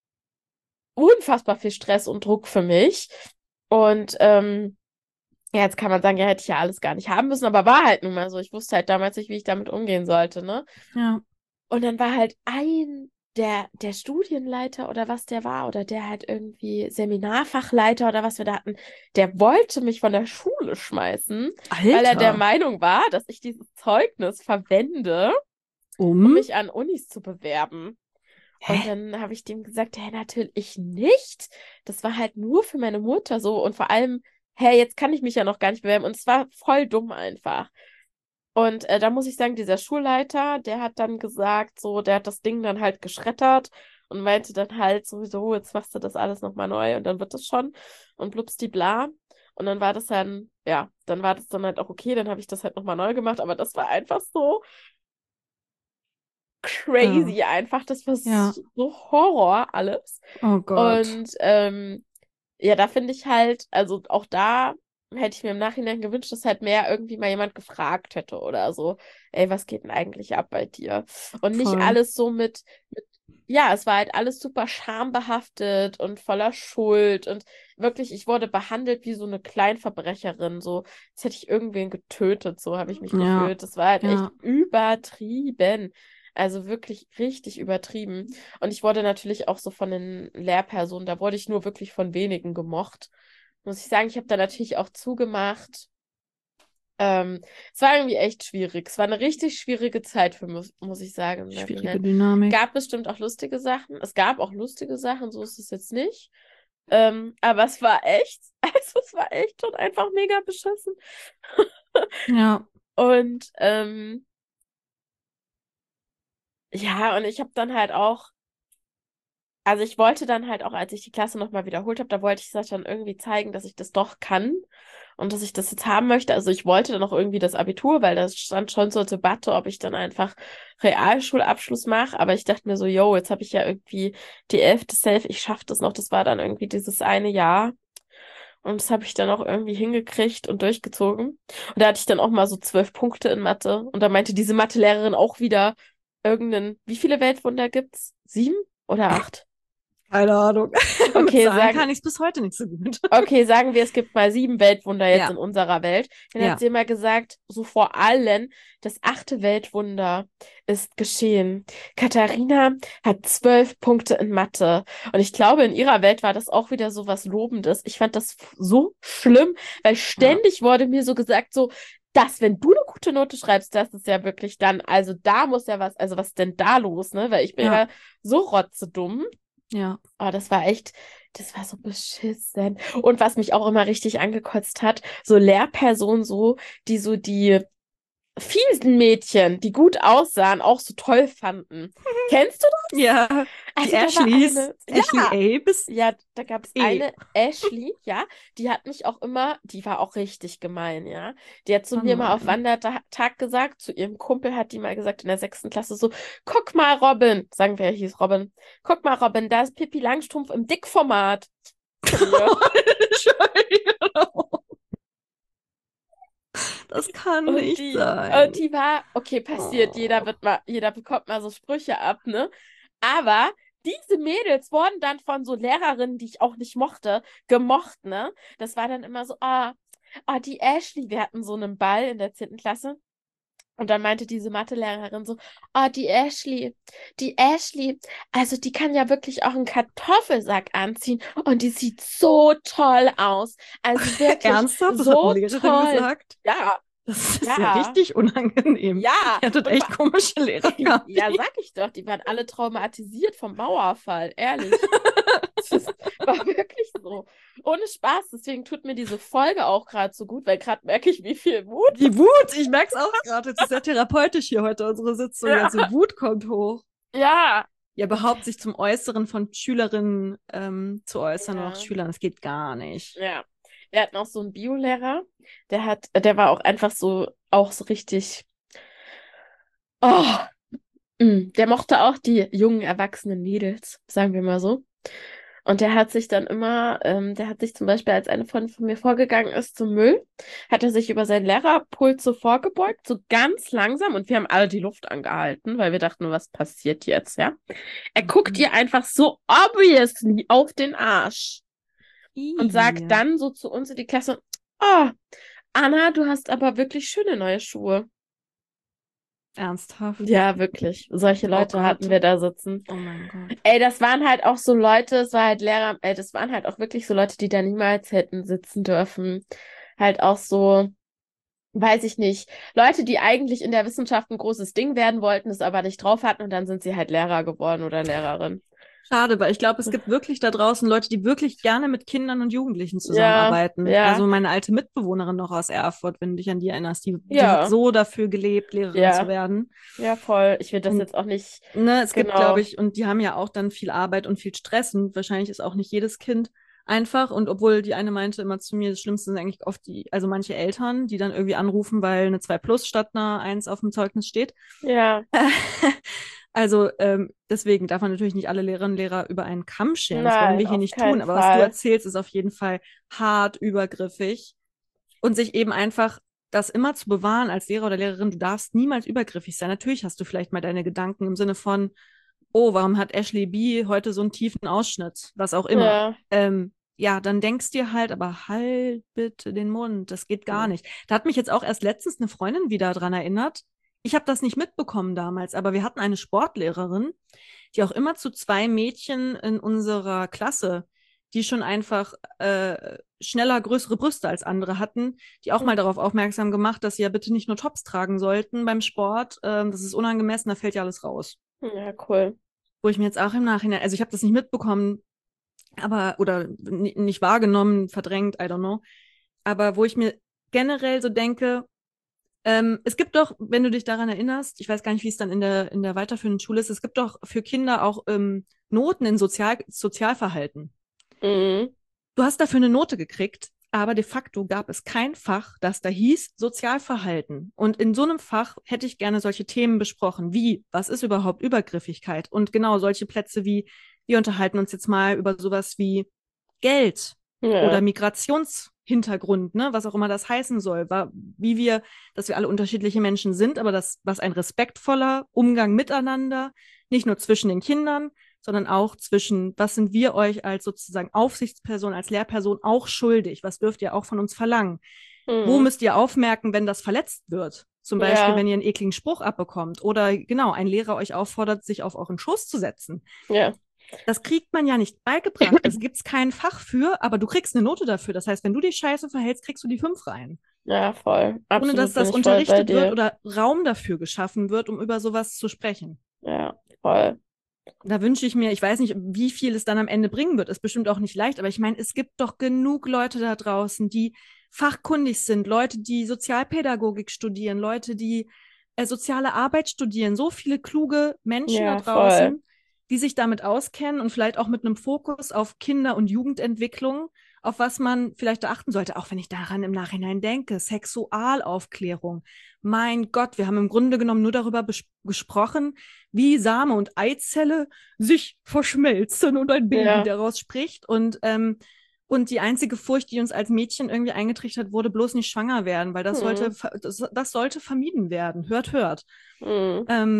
unfassbar viel Stress und Druck für mich. Und ähm, ja, jetzt kann man sagen, ja, hätte ich ja alles gar nicht haben müssen, aber war halt nun mal so. Ich wusste halt damals nicht, wie ich damit umgehen sollte, ne? Ja. Und dann war halt ein, der, der Studienleiter oder was der war, oder der halt irgendwie Seminarfachleiter oder was wir da hatten, der wollte mich von der Schule schmeißen, weil er der Alter. Meinung war, dass ich dieses Zeugnis verwende, um Um? mich an Unis zu bewerben. Und Hä? dann habe ich dem gesagt, hä, natürlich nicht. Das war halt nur für meine Mutter so. Und vor allem, hä, jetzt kann ich mich ja noch gar nicht bewerben. Und es war voll dumm einfach. Und äh, da muss ich sagen, dieser Schulleiter, der hat dann gesagt, so, der hat das Ding dann halt geschreddert und meinte dann halt sowieso, jetzt machst du das alles nochmal neu und dann wird das schon und blubs die bla. Und dann war das dann, ja, dann war das dann halt auch okay, dann habe ich das halt nochmal neu gemacht, aber das war einfach so Äh, crazy einfach. Das war ja. so, so Horror alles. Oh Gott. Und ähm, ja, da finde ich halt, also auch da hätte ich mir im Nachhinein gewünscht, dass halt mehr irgendwie mal jemand gefragt hätte oder so. Ey, was geht denn eigentlich ab bei dir? Und nicht Voll. alles so mit, mit, ja, es war halt alles super schambehaftet und voller Schuld und wirklich, ich wurde behandelt wie so eine Kleinverbrecherin, so, als hätte ich irgendwen getötet, so habe ich mich Ja. gefühlt. Das war halt echt Ja. übertrieben. Also wirklich richtig übertrieben. Und ich wurde natürlich auch so von den Lehrpersonen, da wurde ich nur wirklich von wenigen gemocht. Muss ich sagen, ich habe da natürlich auch zugemacht. Ähm, es war irgendwie echt schwierig. Es war eine richtig schwierige Zeit für mich, muss ich sagen, im Schwierige Nachhinein. Dynamik. Gab bestimmt auch lustige Sachen. Es gab auch lustige Sachen, so ist es jetzt nicht. Ähm, aber es war echt, also es war echt schon einfach mega beschissen. Ja. Und ähm, ja, und ich habe dann halt auch, also ich wollte dann halt auch, als ich die Klasse nochmal wiederholt habe, da wollte ich das dann irgendwie zeigen, dass ich das doch kann und dass ich das jetzt haben möchte. Also ich wollte dann auch irgendwie das Abitur, weil das stand schon zur Debatte, ob ich dann einfach Realschulabschluss mache. Aber ich dachte mir so, yo, jetzt habe ich ja irgendwie die elfte Safe, ich schaffe das noch. Das war dann irgendwie dieses eine Jahr. Und das habe ich dann auch irgendwie hingekriegt und durchgezogen. Und da hatte ich dann auch mal so zwölf Punkte in Mathe. Und da meinte diese Mathelehrerin auch wieder irgendeinen, wie viele Weltwunder gibt's? Sieben oder acht? Keine Ahnung. Mit Okay, Zahlen sagen, kann ich es bis heute nicht so gut. okay, sagen wir, es gibt mal sieben Weltwunder jetzt Ja. in unserer Welt. Dann hat Ja. sie immer gesagt, so vor allem, das achte Weltwunder ist geschehen. Katharina hat zwölf Punkte in Mathe. Und ich glaube, in ihrer Welt war das auch wieder so was Lobendes. Ich fand das so schlimm, weil Ja. ständig wurde mir so gesagt, so, dass, wenn du eine gute Note schreibst, das ist ja wirklich dann, also da muss ja was, also was ist denn da los, ne? Weil ich bin Ja. ja so rotzedumm. Ja. Oh, das war echt, das war so beschissen. Und was mich auch immer richtig angekotzt hat, so Lehrpersonen so, die so die fiesen Mädchen, die gut aussahen, auch so toll fanden. Kennst du das? Ja. Die Also da war Ashleys. eine, ja, Ashley A bis ja, da gab es E. eine Ashley, ja, die hat mich auch immer, die war auch richtig gemein, ja. Die hat zu Oh mir mal auf nein. Wandertag gesagt, zu ihrem Kumpel hat die mal gesagt in der sechsten Klasse so, guck mal, Robin, sagen wir, er hieß Robin, guck mal, Robin, da ist Pippi Langstrumpf im Dickformat zu mir. Entschuldigung. Das kann Und nicht die, und sein. die war, okay, passiert, jeder Oh. wird mal, jeder bekommt mal so Sprüche ab, ne? Aber diese Mädels wurden dann von so Lehrerinnen, die ich auch nicht mochte, gemocht, ne? Das war dann immer so, ah, ah, die Ashley, wir hatten so einen Ball in der zehnten Klasse. Und dann meinte diese Mathelehrerin so, ah, die Ashley, die Ashley, also die kann ja wirklich auch einen Kartoffelsack anziehen und die sieht so toll aus. Also wirklich Ernsthaft? Das hat eine so Lehrerin toll. gesagt? Ja, Das ist ja ja, richtig unangenehm. ja. Ihr hattet Und echt wa- komische Lehrer gehabt. ja, sag ich doch, die waren alle traumatisiert vom Mauerfall, ehrlich. Das war wirklich so. Ohne Spaß. Deswegen tut mir diese Folge auch gerade so gut, weil gerade merke ich, wie viel Mut. Die Wut, ich merke es auch gerade. Jetzt ist sehr therapeutisch hier heute unsere Sitzung. Ja. Also Wut kommt hoch. Ja. Ja, überhaupt sich zum Äußeren von Schülerinnen ähm, zu äußern Ja. oder auch Schülern, das geht gar nicht. Ja. Wir hatten auch so einen Biolehrer, der hat, der war auch einfach so, auch so richtig, oh, mm, der mochte auch die jungen, erwachsenen Mädels, sagen wir mal so. Und der hat sich dann immer, ähm, der hat sich zum Beispiel, als eine Freundin von mir vorgegangen ist zum Müll, hat er sich über seinen Lehrerpult so vorgebeugt, so ganz langsam, und wir haben alle die Luft angehalten, weil wir dachten, was passiert jetzt, ja? Er guckt ihr einfach so obviously auf den Arsch und sagt dann so zu uns in die Klasse, oh, Anna, du hast aber wirklich schöne neue Schuhe. Ernsthaft? Ja, wirklich. Solche Leute Gott. hatten wir da sitzen. Oh mein Gott. Ey, das waren halt auch so Leute, es war halt Lehrer, ey, das waren halt auch wirklich so Leute, die da niemals hätten sitzen dürfen. Halt auch so, weiß ich nicht, Leute, die eigentlich in der Wissenschaft ein großes Ding werden wollten, es aber nicht drauf hatten und dann sind sie halt Lehrer geworden oder Lehrerin. Schade, weil ich glaube, es gibt wirklich da draußen Leute, die wirklich gerne mit Kindern und Jugendlichen Ja, zusammenarbeiten. ja, Also meine alte Mitbewohnerin noch aus Erfurt, wenn du dich an die erinnerst, die, die ja, hat so dafür gelebt, Lehrerin ja, zu werden. ja, voll. Ich will das Und jetzt auch nicht ne, es gibt, genau. glaube ich, und die haben ja auch dann viel Arbeit und viel Stress und wahrscheinlich ist auch nicht jedes Kind einfach. Und obwohl die eine meinte immer zu mir, das Schlimmste sind eigentlich oft die, also manche Eltern, die dann irgendwie anrufen, weil eine zwei plus statt einer eins auf dem Zeugnis steht. Ja, Also ähm, deswegen darf man natürlich nicht alle Lehrerinnen und Lehrer über einen Kamm scheren. Das wollen wir nein, hier auf nicht keinen tun. Aber was du Fall. erzählst, ist auf jeden Fall hart übergriffig. Und sich eben einfach das immer zu bewahren als Lehrer oder Lehrerin, du darfst niemals übergriffig sein. Natürlich hast du vielleicht mal deine Gedanken im Sinne von, oh, warum hat Ashley B. heute so einen tiefen Ausschnitt? Was auch immer. Ja, Ähm, ja, dann denkst dir halt, aber halt bitte den Mund. Das geht gar ja. nicht. Da hat mich jetzt auch erst letztens eine Freundin wieder dran erinnert. Ich habe das nicht mitbekommen damals, aber wir hatten eine Sportlehrerin, die auch immer zu zwei Mädchen in unserer Klasse, die schon einfach äh, schneller größere Brüste als andere hatten, die auch mal darauf aufmerksam gemacht, dass sie ja bitte nicht nur Tops tragen sollten beim Sport. Ähm, das ist unangemessen, da fällt ja alles raus. Ja, cool. Wo ich mir jetzt auch im Nachhinein, also ich habe das nicht mitbekommen, aber oder n- nicht wahrgenommen, verdrängt, I don't know. Aber wo ich mir generell so denke, ähm, es gibt doch, wenn du dich daran erinnerst, ich weiß gar nicht, wie es dann in der, in der weiterführenden Schule ist, es gibt doch für Kinder auch ähm, Noten in Sozial Sozialverhalten. Mhm. Du hast dafür eine Note gekriegt, aber de facto gab es kein Fach, das da hieß Sozialverhalten. Und in so einem Fach hätte ich gerne solche Themen besprochen, wie, was ist überhaupt Übergriffigkeit? Und genau solche Plätze wie, wir unterhalten uns jetzt mal über sowas wie Geld Ja, oder Migrationshintergrund, ne, was auch immer das heißen soll, war, wie wir, dass wir alle unterschiedliche Menschen sind, aber das, was ein respektvoller Umgang miteinander, nicht nur zwischen den Kindern, sondern auch zwischen, was sind wir euch als sozusagen Aufsichtsperson, als Lehrperson auch schuldig? Was dürft ihr auch von uns verlangen? Wo mhm. müsst ihr aufmerken, wenn das verletzt wird? Zum Beispiel, Ja, wenn ihr einen ekligen Spruch abbekommt oder genau, ein Lehrer euch auffordert, sich auf euren Schoß zu setzen. ja, Das kriegt man ja nicht beigebracht. Es gibt kein Fach für, aber du kriegst eine Note dafür. Das heißt, wenn du dich scheiße verhältst, kriegst du die fünf rein. ja, voll. Ohne dass Absolut bin das ich voll bei unterrichtet wird dir. oder Raum dafür geschaffen wird, um über sowas zu sprechen. Ja, voll. Da wünsche ich mir, ich weiß nicht, wie viel es dann am Ende bringen wird. Ist bestimmt auch nicht leicht, aber ich meine, es gibt doch genug Leute da draußen, die fachkundig sind, Leute, die Sozialpädagogik studieren, Leute, die äh, soziale Arbeit studieren, so viele kluge Menschen da Ja, voll. draußen, die sich damit auskennen und vielleicht auch mit einem Fokus auf Kinder- und Jugendentwicklung, auf was man vielleicht da achten sollte, auch wenn ich daran im Nachhinein denke, Sexualaufklärung. Mein Gott, wir haben im Grunde genommen nur darüber gesprochen, wie Same und Eizelle sich verschmelzen und ein Baby Ja, daraus spricht. Und, ähm, und die einzige Furcht, die uns als Mädchen irgendwie eingetrichtert wurde, bloß nicht schwanger werden, weil das sollte, mhm. das, das sollte vermieden werden. Hört, hört. Mhm. Ähm,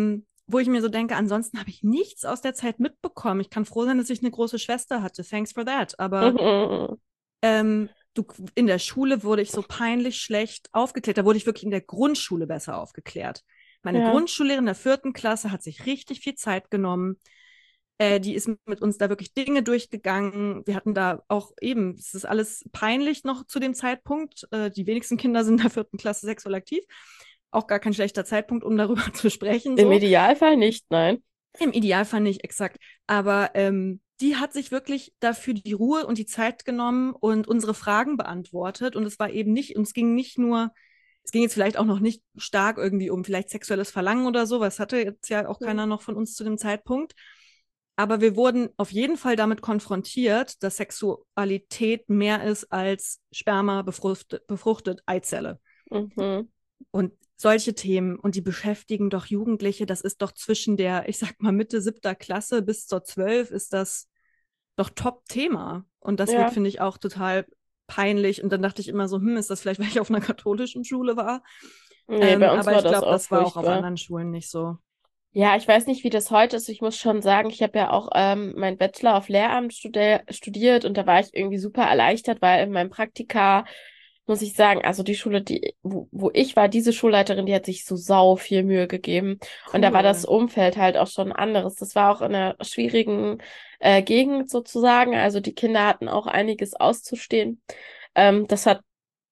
wo ich mir so denke, ansonsten habe ich nichts aus der Zeit mitbekommen. Ich kann froh sein, dass ich eine große Schwester hatte. Thanks for that. Aber Mhm. ähm, du, in der Schule wurde ich so peinlich schlecht aufgeklärt. Da wurde ich wirklich in der Grundschule besser aufgeklärt. Meine Ja. Grundschullehrerin der vierten Klasse hat sich richtig viel Zeit genommen. Äh, die ist mit uns da wirklich Dinge durchgegangen. Wir hatten da auch eben, es ist alles peinlich noch zu dem Zeitpunkt. Äh, die wenigsten Kinder sind in der vierten Klasse sexuell aktiv. Auch gar kein schlechter Zeitpunkt, um darüber zu sprechen. Im So. Idealfall nicht, nein. Im Idealfall nicht, exakt. Aber ähm, die hat sich wirklich dafür die Ruhe und die Zeit genommen und unsere Fragen beantwortet. Und es war eben nicht, und es ging nicht nur, es ging jetzt vielleicht auch noch nicht stark irgendwie um vielleicht sexuelles Verlangen oder so, was hatte jetzt ja auch keiner noch von uns zu dem Zeitpunkt. Aber wir wurden auf jeden Fall damit konfrontiert, dass Sexualität mehr ist als Sperma befruchtet, befruchtet Eizelle. Mhm. Und solche Themen, und die beschäftigen doch Jugendliche, das ist doch zwischen der, ich sag mal, Mitte siebter Klasse bis zur zwölf ist das doch Top-Thema. Und das wird, Ja. finde ich, auch total peinlich. Und dann dachte ich immer so, hm, ist das vielleicht, weil ich auf einer katholischen Schule war? Nee, Ähm, bei uns aber war ich das glaube, auch das war auch auf furchtbar. anderen Schulen nicht so. Ja, ich weiß nicht, wie das heute ist. Ich muss schon sagen, ich habe ja auch ähm, meinen Bachelor auf Lehramt studi studiert und da war ich irgendwie super erleichtert, weil in meinem Praktika, muss ich sagen, also die Schule, die, wo, wo ich war, diese Schulleiterin, die hat sich so sau viel Mühe gegeben. Und da war das Cool. Umfeld halt auch schon anderes. Das war auch in einer schwierigen äh, Gegend sozusagen. Also die Kinder hatten auch einiges auszustehen. Ähm, das hat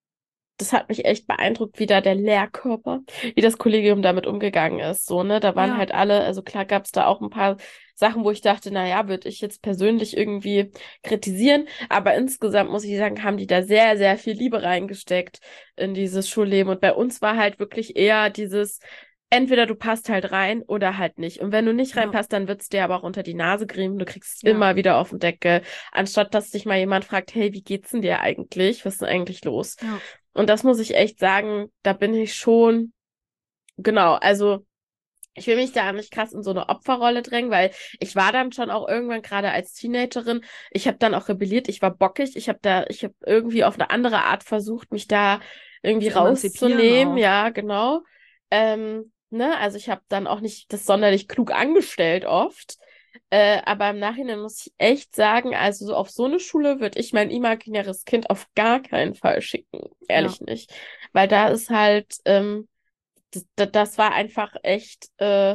Das hat mich echt beeindruckt, wie da der Lehrkörper, wie das Kollegium damit umgegangen ist. So, ne, da waren Ja, halt alle, also klar gab es da auch ein paar Sachen, wo ich dachte, naja, würde ich jetzt persönlich irgendwie kritisieren. Aber insgesamt muss ich sagen, haben die da sehr, sehr viel Liebe reingesteckt in dieses Schulleben. Und bei uns war halt wirklich eher dieses, entweder du passt halt rein oder halt nicht. Und wenn du nicht ja, reinpasst, dann wird's dir aber auch unter die Nase gerieben. Du kriegst es ja, immer wieder auf den Deckel, anstatt dass dich mal jemand fragt, hey, wie geht's denn dir eigentlich? Was ist denn eigentlich los? ja. Und das muss ich echt sagen, da bin ich schon, genau, also ich will mich da nicht krass in so eine Opferrolle drängen, weil ich war dann schon auch irgendwann gerade als Teenagerin, ich habe dann auch rebelliert, ich war bockig, ich habe da, ich habe irgendwie auf eine andere Art versucht, mich da irgendwie Zu emanzipieren rauszunehmen, auch. ja, genau. Ähm, ne, also ich habe dann auch nicht das sonderlich klug angestellt oft. Äh, aber im Nachhinein muss ich echt sagen, also so auf so eine Schule würde ich mein imaginäres Kind auf gar keinen Fall schicken. Ja. Ehrlich nicht. Weil da ist halt, ähm, das, das, das war einfach echt, äh,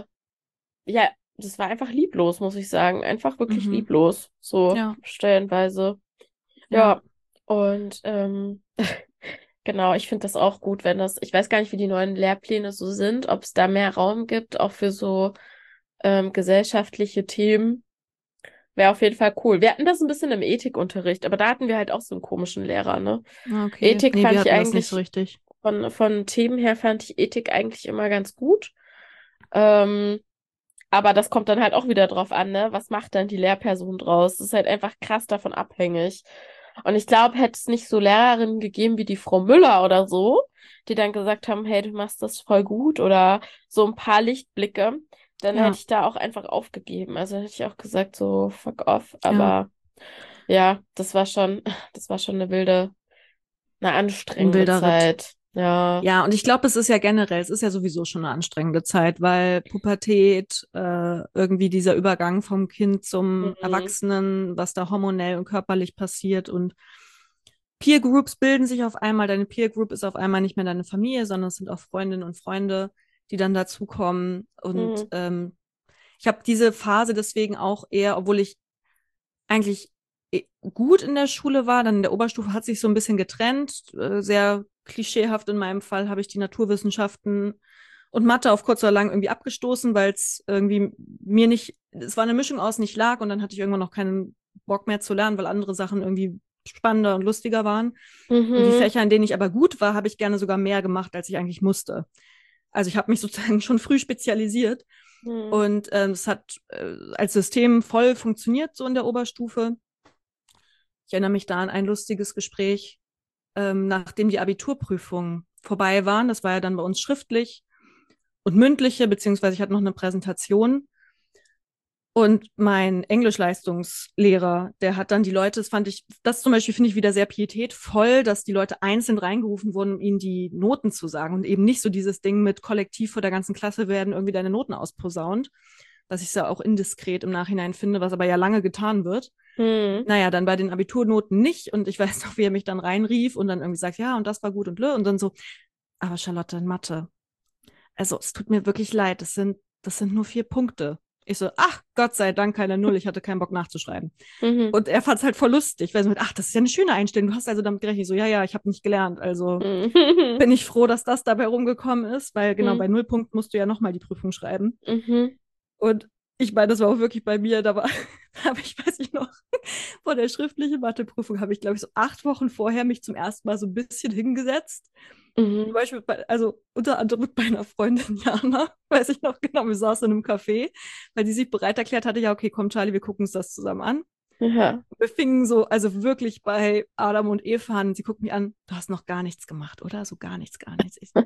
ja, das war einfach lieblos, muss ich sagen. Einfach wirklich Mhm. lieblos. So Ja, stellenweise. ja. Ja. Und ähm, genau, ich finde das auch gut, wenn das, ich weiß gar nicht, wie die neuen Lehrpläne so sind, ob es da mehr Raum gibt, auch für so ähm, gesellschaftliche Themen. Wäre auf jeden Fall cool. Wir hatten das ein bisschen im Ethikunterricht, aber da hatten wir halt auch so einen komischen Lehrer, ne? Okay. Ethik Nee, fand wir ich hatten das nicht so eigentlich, richtig. von, von Themen her fand ich Ethik eigentlich immer ganz gut. Ähm, aber das kommt dann halt auch wieder drauf an, ne? Was macht dann die Lehrperson draus? Das ist halt einfach krass davon abhängig. Und ich glaube, hätte es nicht so Lehrerinnen gegeben wie die Frau Müller oder so, die dann gesagt haben, hey, du machst das voll gut oder so ein paar Lichtblicke, dann hätte Ja, ich da auch einfach aufgegeben. Also hätte ich auch gesagt, so fuck off. ja. Aber ja, das war schon, das war schon eine wilde, eine Ein anstrengende wilder Ritt. Zeit. Ja. Ja, und ich glaube, es ist ja generell, es ist ja sowieso schon eine anstrengende Zeit, weil Pubertät, äh, irgendwie dieser Übergang vom Kind zum Mhm. Erwachsenen, was da hormonell und körperlich passiert und Peer Groups bilden sich auf einmal. Deine Peer Group ist auf einmal nicht mehr deine Familie, sondern es sind auch Freundinnen und Freunde, die dann dazukommen. Und Mhm. ähm, ich habe diese Phase deswegen auch eher, obwohl ich eigentlich eh gut in der Schule war, dann in der Oberstufe hat sich so ein bisschen getrennt. Äh, sehr klischeehaft in meinem Fall habe ich die Naturwissenschaften und Mathe auf kurz oder lang irgendwie abgestoßen, weil es irgendwie mir nicht, es war eine Mischung aus nicht lag und dann hatte ich irgendwann noch keinen Bock mehr zu lernen, weil andere Sachen irgendwie spannender und lustiger waren. Und die Mhm. Fächer, in denen ich aber gut war, habe ich gerne sogar mehr gemacht, als ich eigentlich musste. Also ich habe mich sozusagen schon früh spezialisiert Mhm. und ähm, es hat äh, als System voll funktioniert so in der Oberstufe. Ich erinnere mich da an ein lustiges Gespräch, ähm, nachdem die Abiturprüfungen vorbei waren. Das war ja dann bei uns schriftlich und mündliche, beziehungsweise ich hatte noch eine Präsentation. Und mein Englischleistungslehrer, der hat dann die Leute, das fand ich, das zum Beispiel finde ich wieder sehr pietätvoll, dass die Leute einzeln reingerufen wurden, um ihnen die Noten zu sagen und eben nicht so dieses Ding mit kollektiv vor der ganzen Klasse werden irgendwie deine Noten ausposaunt, was ich ja auch indiskret im Nachhinein finde, was aber ja lange getan wird. Hm. Naja, dann bei den Abiturnoten nicht und ich weiß noch, wie er mich dann reinrief und dann irgendwie sagt, ja, und das war gut und blöd und dann so, aber Charlotte, in Mathe, also es tut mir wirklich leid, das sind, das sind nur vier Punkte. Ich so, ach, Gott sei Dank keine Null, ich hatte keinen Bock nachzuschreiben. Mhm. Und er fand es halt voll lustig, weil so mit, ach, das ist ja eine schöne Einstellung, du hast also damit gerechnet. Ich so, ja, ja, ich habe nicht gelernt, also Mhm. bin ich froh, dass das dabei rumgekommen ist, weil genau bei Mhm. Nullpunkt musst du ja nochmal die Prüfung schreiben. Mhm. Und ich meine, das war auch wirklich bei mir, da war, habe ich, weiß ich noch, vor der schriftlichen Matheprüfung habe ich, glaube ich, so acht Wochen vorher mich zum ersten Mal so ein bisschen hingesetzt. Zum Mhm. Beispiel, bei, also unter anderem mit meiner Freundin Jana, weiß ich noch genau, wir saßen in einem Café, weil die sich bereit erklärt hatte, ja, okay, komm, Charlie, wir gucken uns das zusammen an. Ja. Wir fingen so, also wirklich bei Adam und Eva an. Sie guckt mich an, du hast noch gar nichts gemacht, oder? So gar nichts, gar nichts. Ich so,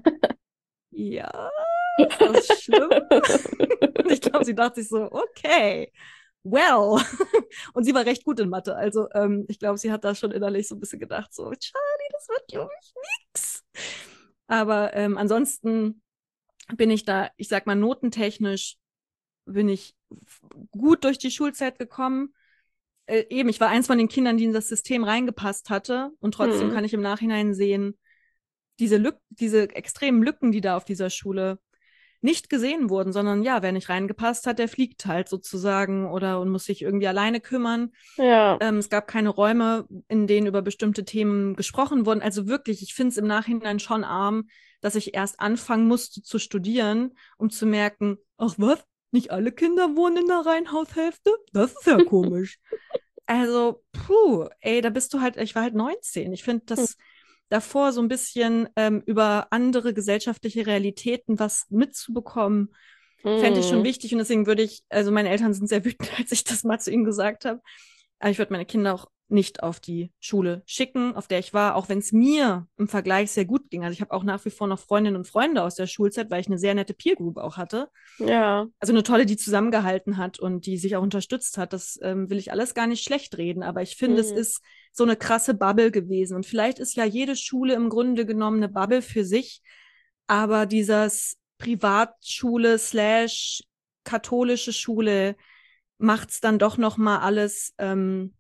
ja, ist das schlimm? Und ich glaube, sie dachte sich so, okay, well. Und sie war recht gut in Mathe. Also ähm, ich glaube, sie hat da schon innerlich so ein bisschen gedacht, so, Charlie, das wird, glaube ich, nix. Aber ähm, ansonsten bin ich da, ich sag mal, notentechnisch bin ich gut durch die Schulzeit gekommen. Äh, eben, ich war eins von den Kindern, die in das System reingepasst hatte. Und trotzdem Hm. kann ich im Nachhinein sehen, diese Lück diese extremen Lücken, die da auf dieser Schule nicht gesehen wurden, sondern ja, wer nicht reingepasst hat, der fliegt halt sozusagen oder und muss sich irgendwie alleine kümmern. Ja. Ähm, es gab keine Räume, in denen über bestimmte Themen gesprochen wurden. Also wirklich, ich finde es im Nachhinein schon arm, dass ich erst anfangen musste zu studieren, um zu merken, ach was, nicht alle Kinder wohnen in der Reihenhaushälfte? Das ist ja komisch. Also, puh, ey, da bist du halt, ich war halt neunzehn. Ich finde das davor so ein bisschen ähm, über andere gesellschaftliche Realitäten was mitzubekommen, fände ich schon Hm. wichtig. Und deswegen würde ich, also meine Eltern sind sehr wütend, als ich das mal zu ihnen gesagt habe. Aber ich würde meine Kinder auch nicht auf die Schule schicken, auf der ich war, auch wenn es mir im Vergleich sehr gut ging. Also ich habe auch nach wie vor noch Freundinnen und Freunde aus der Schulzeit, weil ich eine sehr nette Peer Group auch hatte. Ja. Also eine tolle, die zusammengehalten hat und die sich auch unterstützt hat. Das ähm, will ich alles gar nicht schlecht reden, aber ich finde, es Hm. ist so eine krasse Bubble gewesen. Und vielleicht ist ja jede Schule im Grunde genommen eine Bubble für sich, aber dieses Privatschule slash katholische Schule macht es dann doch noch mal alles ähm,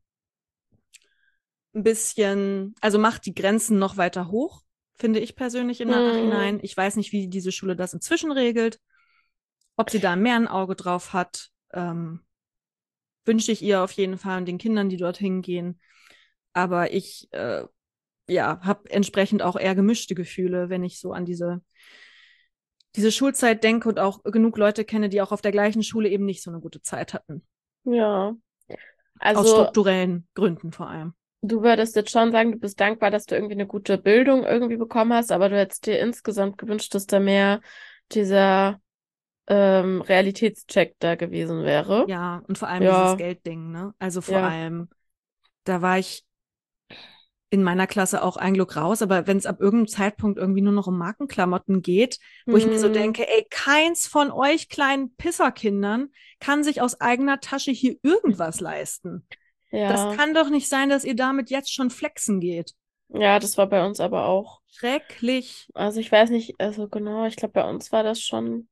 ein bisschen, also macht die Grenzen noch weiter hoch, finde ich persönlich im Hm. Nachhinein. Ich weiß nicht, wie diese Schule das inzwischen regelt, ob sie da mehr ein Auge drauf hat. Ähm, wünsche ich ihr auf jeden Fall und den Kindern, die dorthin gehen. Aber ich, äh, ja, habe entsprechend auch eher gemischte Gefühle, wenn ich so an diese, diese Schulzeit denke und auch genug Leute kenne, die auch auf der gleichen Schule eben nicht so eine gute Zeit hatten. Ja. Aus Also, strukturellen Gründen vor allem. du würdest jetzt schon sagen, du bist dankbar, dass du irgendwie eine gute Bildung irgendwie bekommen hast, aber du hättest dir insgesamt gewünscht, dass da mehr dieser ähm, Realitätscheck da gewesen wäre. Ja, und vor allem dieses Ja, Geldding, ne? Also vor ja. allem, da war ich in meiner Klasse auch ein Glück raus, aber wenn es ab irgendeinem Zeitpunkt irgendwie nur noch um Markenklamotten geht, wo ich mir so Hm. denke, ey, keins von euch kleinen Pisserkindern kann sich aus eigener Tasche hier irgendwas leisten. Das Ja. kann doch nicht sein, dass ihr damit jetzt schon flexen geht. Ja, das war bei uns aber auch. Schrecklich. Also ich weiß nicht, also genau, ich glaube, bei uns war das schon,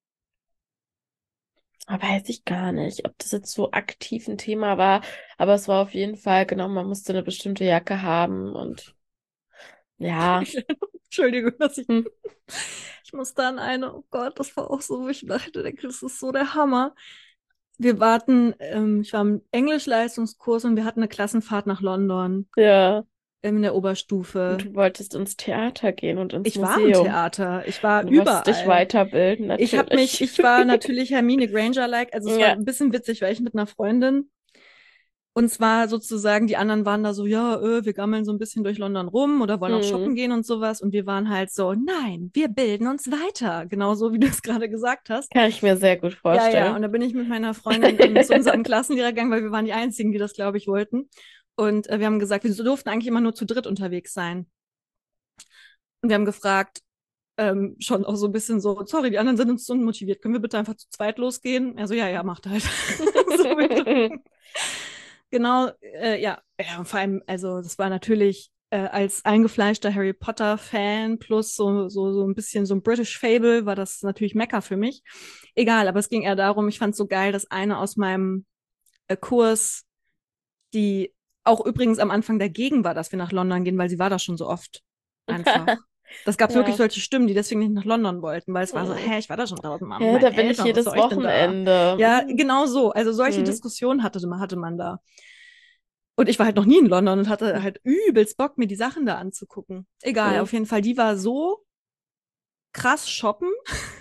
aber weiß ich gar nicht, ob das jetzt so aktiv ein Thema war, aber es war auf jeden Fall, genau, man musste eine bestimmte Jacke haben und ja. Entschuldigung, dass ich, Hm. ich muss da an eine, oh Gott, das war auch so, wo ich dachte, das ist so der Hammer. Wir warten, ähm, ich war im Englischleistungskurs und wir hatten eine Klassenfahrt nach London Ja, ähm, in der und Oberstufe. du wolltest ins Theater gehen und ins Ich war im Museum. Theater, ich war Du wolltest dich überall. weiterbilden, Ich habe mich, natürlich. ich war natürlich Hermine Granger-like, also es war Ja. ein bisschen witzig, weil ich mit einer Freundin und zwar sozusagen, die anderen waren da so, ja, äh, wir gammeln so ein bisschen durch London rum oder wollen auch shoppen Hm. gehen und sowas. Und wir waren halt so, nein, wir bilden uns weiter. Genauso wie du es gerade gesagt hast. Kann ich mir sehr gut Ja, ja. vorstellen. Und da bin ich mit meiner Freundin ähm, zu unserem Klassenlehrer gegangen, weil wir waren die Einzigen, die das, glaube ich, wollten. Und äh, wir haben gesagt, wir durften eigentlich immer nur zu dritt unterwegs sein. Und wir haben gefragt, ähm, schon auch so ein bisschen so, sorry, die anderen sind uns so unmotiviert, können wir bitte einfach zu zweit losgehen? Er so, ja, ja, macht halt. So, genau, äh, ja, ja, vor allem, also das war natürlich äh, als eingefleischter Harry Potter-Fan plus so, so, so ein bisschen so ein British Fable war das natürlich Mekka für mich. Egal, aber es ging eher darum, ich fand es so geil, dass eine aus meinem äh, Kurs, die auch übrigens am Anfang dagegen war, dass wir nach London gehen, weil sie war da schon so oft einfach. Das gab wirklich Ja. solche Stimmen, die deswegen nicht nach London wollten, weil es war so, Hm. hä, ich war da schon tausendmal mit Hä, meinen da bin ich Eltern, was jedes soll ich denn da? Wochenende. Ja, Hm. genau so. Also solche Hm. Diskussionen hatte, hatte man da. Und ich war halt noch nie in London und hatte halt übelst Bock, mir die Sachen da anzugucken. Egal, Hm. auf jeden Fall, die war so krass shoppen,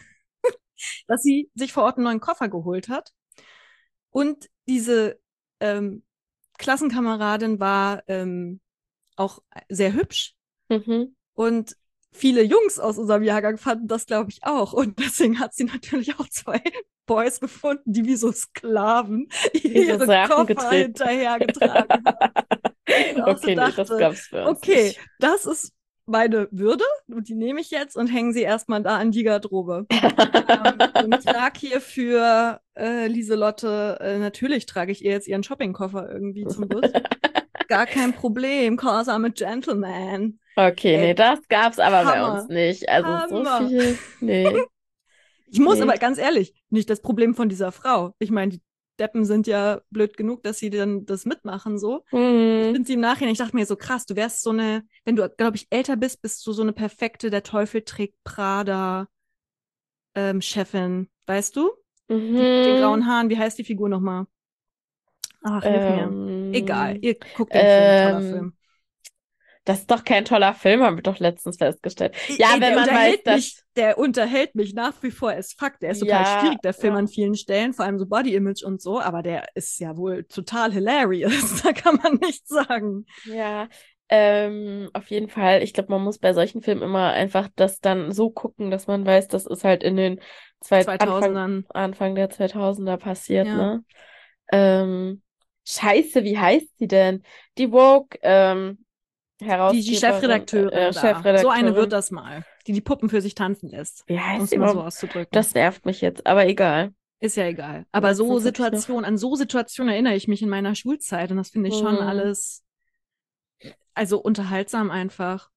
dass sie sich vor Ort einen neuen Koffer geholt hat. Und diese ähm, Klassenkameradin war ähm, auch sehr hübsch. Mhm. Und viele Jungs aus unserem Jahrgang fanden das, glaube ich, auch. Und deswegen hat sie natürlich auch zwei Boys gefunden, die wie so Sklaven Diese ihre Sachen Koffer getreten. hinterhergetragen haben. Ich mir auch so Okay, nee, das dachte, gab's für uns okay, nicht. das ist meine Würde und die nehme ich jetzt und hänge sie erstmal da an die Garderobe. Ähm, und trage hier für äh, Lieselotte, äh, natürlich trage ich ihr jetzt ihren Shoppingkoffer irgendwie zum Bus. Gar kein Problem, cause I'm a gentleman. Okay, nee, Ey, das gab's aber bei uns Hammer, nicht. Also so Hammer. viel, nee, Ich muss nee. aber ganz ehrlich, nicht das Problem von dieser Frau. Ich meine, die Deppen sind ja blöd genug, dass sie dann das mitmachen so. Ich Hm. finde sie im Nachhinein, ich dachte mir so krass, du wärst so eine, wenn du, glaube ich, älter bist, bist du so eine perfekte, der Teufel trägt Prada ähm, Chefin, weißt du? Die mit den Mhm. grauen Haaren, wie heißt die Figur nochmal? Ach, hilf mir. Egal, Ähm, ihr guckt den Film, toller ähm, Film. Das ist doch kein toller Film, haben wir doch letztens festgestellt. Ja, Ey, wenn der man weiß, unterhält mich, dass. der unterhält mich nach wie vor als Fakt. Der ist total Ja, schwierig, der Film ja, an vielen Stellen, vor allem so Body Image und so, aber der ist ja wohl total hilarious, da kann man nichts sagen. ja. Ähm, auf jeden Fall. Ich glaube, man muss bei solchen Filmen immer einfach das dann so gucken, dass man weiß, das ist halt in den zwei, Anfang, zweitausendern, Anfang der zweitausender passiert, ja. ne? Ähm, Scheiße, wie heißt sie denn? Die Vogue, ähm, Die, die Herausgeberin, äh, Chefredakteurin da. So eine wird Chefredakteurin. das mal, die die Puppen für sich tanzen lässt, Wie um heißt es sie mal so überhaupt? auszudrücken. Das nervt mich jetzt, aber egal. Ist ja egal. Aber so Letztens habe ich noch. Situation, an so Situationen erinnere ich mich in meiner Schulzeit und das finde ich schon Hm, alles, also unterhaltsam einfach.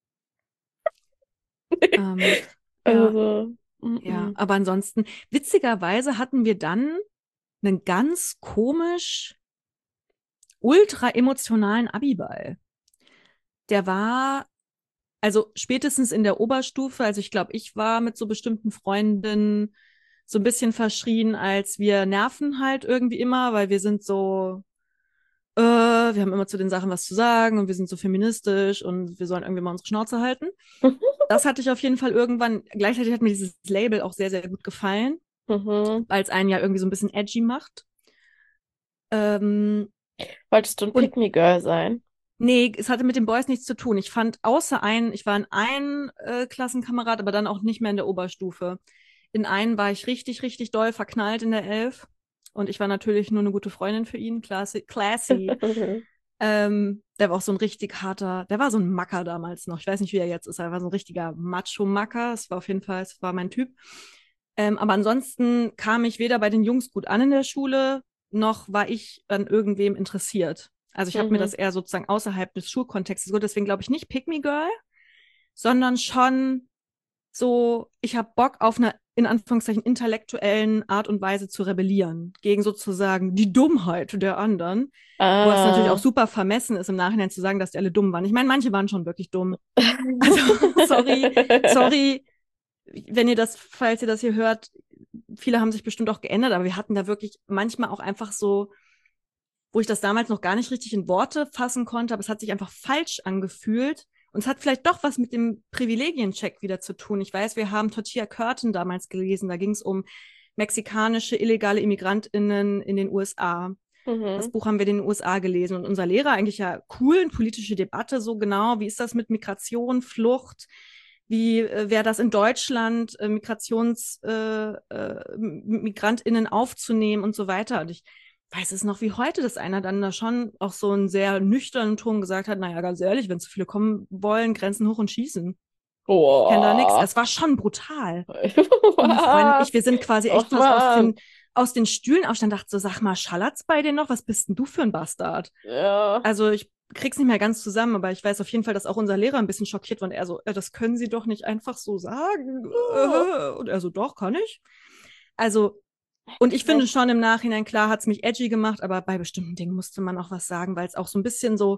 Ähm, ja, also, ja. mm-mm. Aber ansonsten, witzigerweise hatten wir dann einen ganz komisch ultra emotionalen Abiball. Der war, also spätestens in der Oberstufe, also ich glaube, ich war mit so bestimmten Freundinnen so ein bisschen verschrien, als wir nerven halt irgendwie immer, weil wir sind so, äh, wir haben immer zu den Sachen was zu sagen und wir sind so feministisch und wir sollen irgendwie mal unsere Schnauze halten. Das hatte ich auf jeden Fall irgendwann, gleichzeitig hat mir dieses Label auch sehr, sehr gut gefallen, Mhm. weil es einen ja irgendwie so ein bisschen edgy macht. Ähm, Wolltest du ein und Pick-me-Girl sein? nee, es hatte mit den Boys nichts zu tun. Ich fand außer einen, ich war in einen äh, Klassenkamerad, aber dann auch nicht mehr in der Oberstufe. In einen war ich richtig, richtig doll verknallt in der Elf. Und ich war natürlich nur eine gute Freundin für ihn, classy. classy. Ähm, der war auch so ein richtig harter, der war so ein Macker damals noch. Ich weiß nicht, wie er jetzt ist, er war so ein richtiger Macho-Macker. Es war auf jeden Fall, es war mein Typ. Ähm, aber ansonsten kam ich weder bei den Jungs gut an in der Schule, noch war ich an irgendwem interessiert. Also ich habe mir das Mhm. eher sozusagen außerhalb des Schulkontextes geholt. Deswegen glaube ich nicht Pick Me Girl, sondern schon so, ich habe Bock auf eine in Anführungszeichen intellektuellen Art und Weise zu rebellieren gegen sozusagen die Dummheit der anderen. Was natürlich auch Ah. super vermessen ist, im Nachhinein zu sagen, dass die alle dumm waren. Ich meine, manche waren schon wirklich dumm. Also, sorry, sorry, wenn ihr das, falls ihr das hier hört, viele haben sich bestimmt auch geändert, aber wir hatten da wirklich manchmal auch einfach so, wo ich das damals noch gar nicht richtig in Worte fassen konnte, aber es hat sich einfach falsch angefühlt. Und es hat vielleicht doch was mit dem Privilegiencheck wieder zu tun. Ich weiß, wir haben Tortilla Curtin damals gelesen. Da ging es um mexikanische illegale ImmigrantInnen in den U S A. Das Mhm. Buch haben wir in den U S A gelesen. Und unser Lehrer, eigentlich ja cool, eine politische Debatte, so genau, wie ist das mit Migration, Flucht? Wie äh, wäre das in Deutschland, äh, Migrations, äh, äh, MigrantInnen aufzunehmen und so weiter. Und ich weiß es noch wie heute, dass einer dann da schon auch so einen sehr nüchternen Ton gesagt hat, naja, ganz ehrlich, wenn zu viele kommen wollen, Grenzen hoch und schießen. Ich kenne da nichts. Boah. Es war schon brutal. Und eine Freundin und ich, wir sind quasi Och echt fast aus Mann. den, aus den Stühlen aufgestanden, dachte so, sag mal, schallert's bei dir noch? Was bist denn du für ein Bastard? Ja. Also ich krieg's nicht mehr ganz zusammen, aber ich weiß auf jeden Fall, dass auch unser Lehrer ein bisschen schockiert war und er so, äh, das können Sie doch nicht einfach so sagen. Äh. Und er so, doch, kann ich. Also, und ich finde schon im Nachhinein, klar, hat's mich edgy gemacht, aber bei bestimmten Dingen musste man auch was sagen, weil es auch so ein bisschen so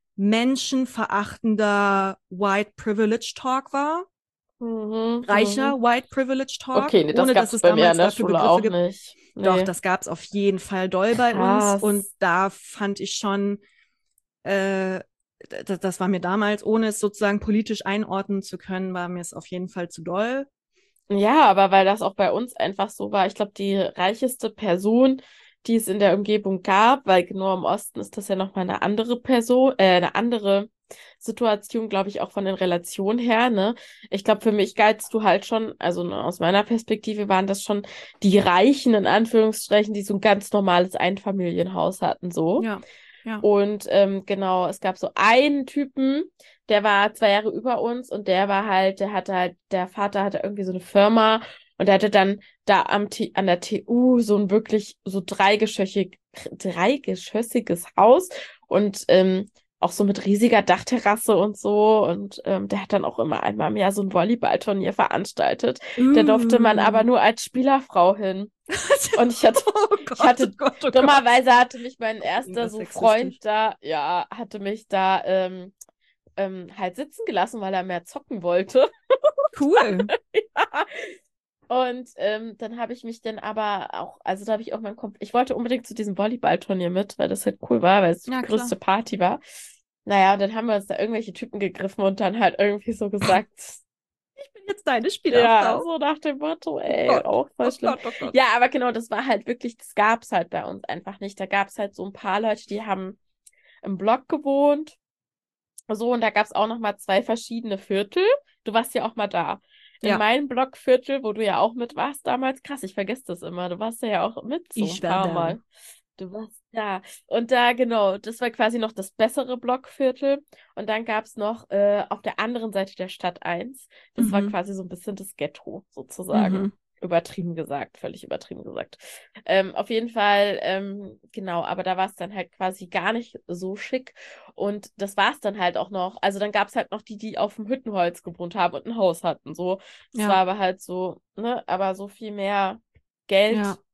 menschenverachtender White Privilege Talk war. Mhm, Reicher mhm. White Privilege Talk, Okay, nee, das ohne dass gab's es bei mir an damals der dafür Schule Begriffe auch gibt. nicht. Doch, Nee. das gab es auf jeden Fall doll bei uns und Krass. da fand ich schon, äh, d- das war mir damals, ohne es sozusagen politisch einordnen zu können, war mir es auf jeden Fall zu doll. Ja, aber weil das auch bei uns einfach so war, ich glaube, die reicheste Person, die es in der Umgebung gab, weil genau im Osten ist das ja nochmal eine andere Person, äh, eine andere Situation, glaube ich, auch von den Relationen her, ne? Ich glaube, für mich galtst du halt schon, also ne, aus meiner Perspektive waren das schon die Reichen, in Anführungsstrichen, die so ein ganz normales Einfamilienhaus hatten, so. Ja, ja. Und ähm, genau, es gab so einen Typen, der war zwei Jahre über uns und der war halt, der hatte halt, der Vater hatte irgendwie so eine Firma und der hatte dann da am T an der T U so ein wirklich so dreigeschossig, dreigeschossiges Haus und ähm, auch so mit riesiger Dachterrasse und so. Und ähm, der hat dann auch immer einmal im Jahr so ein Volleyballturnier veranstaltet. Da durfte man aber Uh. nur als Spielerfrau hin. Und ich hatte, Oh ich Gott, oh hatte, Gott, oh Gott. dummerweise hatte mich mein erster Das ist so sexistisch. Freund da, ja, hatte mich da ähm, ähm, halt sitzen gelassen, weil er mehr zocken wollte. Cool. Ja. Und ähm, dann habe ich mich dann aber auch, also da habe ich auch mein Kopf, ich wollte unbedingt zu diesem Volleyballturnier mit, weil das halt cool war, weil es die Ja, klar. größte Party war. Naja, und dann haben wir uns da irgendwelche Typen gegriffen und dann halt irgendwie so gesagt, Ich bin jetzt deine ja, Spielerfrau. so nach dem Motto, Oh ey, Gott, auch voll oh schlimm. Gott, oh Gott. Ja, aber genau, das war halt wirklich, das gab es halt bei uns einfach nicht. Da gab es halt so ein paar Leute, die haben im Block gewohnt. So, und da gab es auch noch mal zwei verschiedene Viertel. Du warst ja auch mal da. In Ja, meinem Blockviertel, wo du ja auch mit warst damals, krass, ich vergesse das immer. Du warst ja auch mit so ein ich war paar da. Mal. Du warst da. Und da, genau, das war quasi noch das bessere Blockviertel. Und dann gab es noch äh, auf der anderen Seite der Stadt eins. Das war Mhm. quasi so ein bisschen das Ghetto, sozusagen. Mhm. Übertrieben gesagt, völlig übertrieben gesagt. Ähm, auf jeden Fall, ähm, genau, aber da war es dann halt quasi gar nicht so schick. Und das war es dann halt auch noch. Also dann gab es halt noch die, die auf dem Hüttenholz gewohnt haben und ein Haus hatten. So. Das war Ja, aber halt so, ne, aber so viel mehr Geld ja.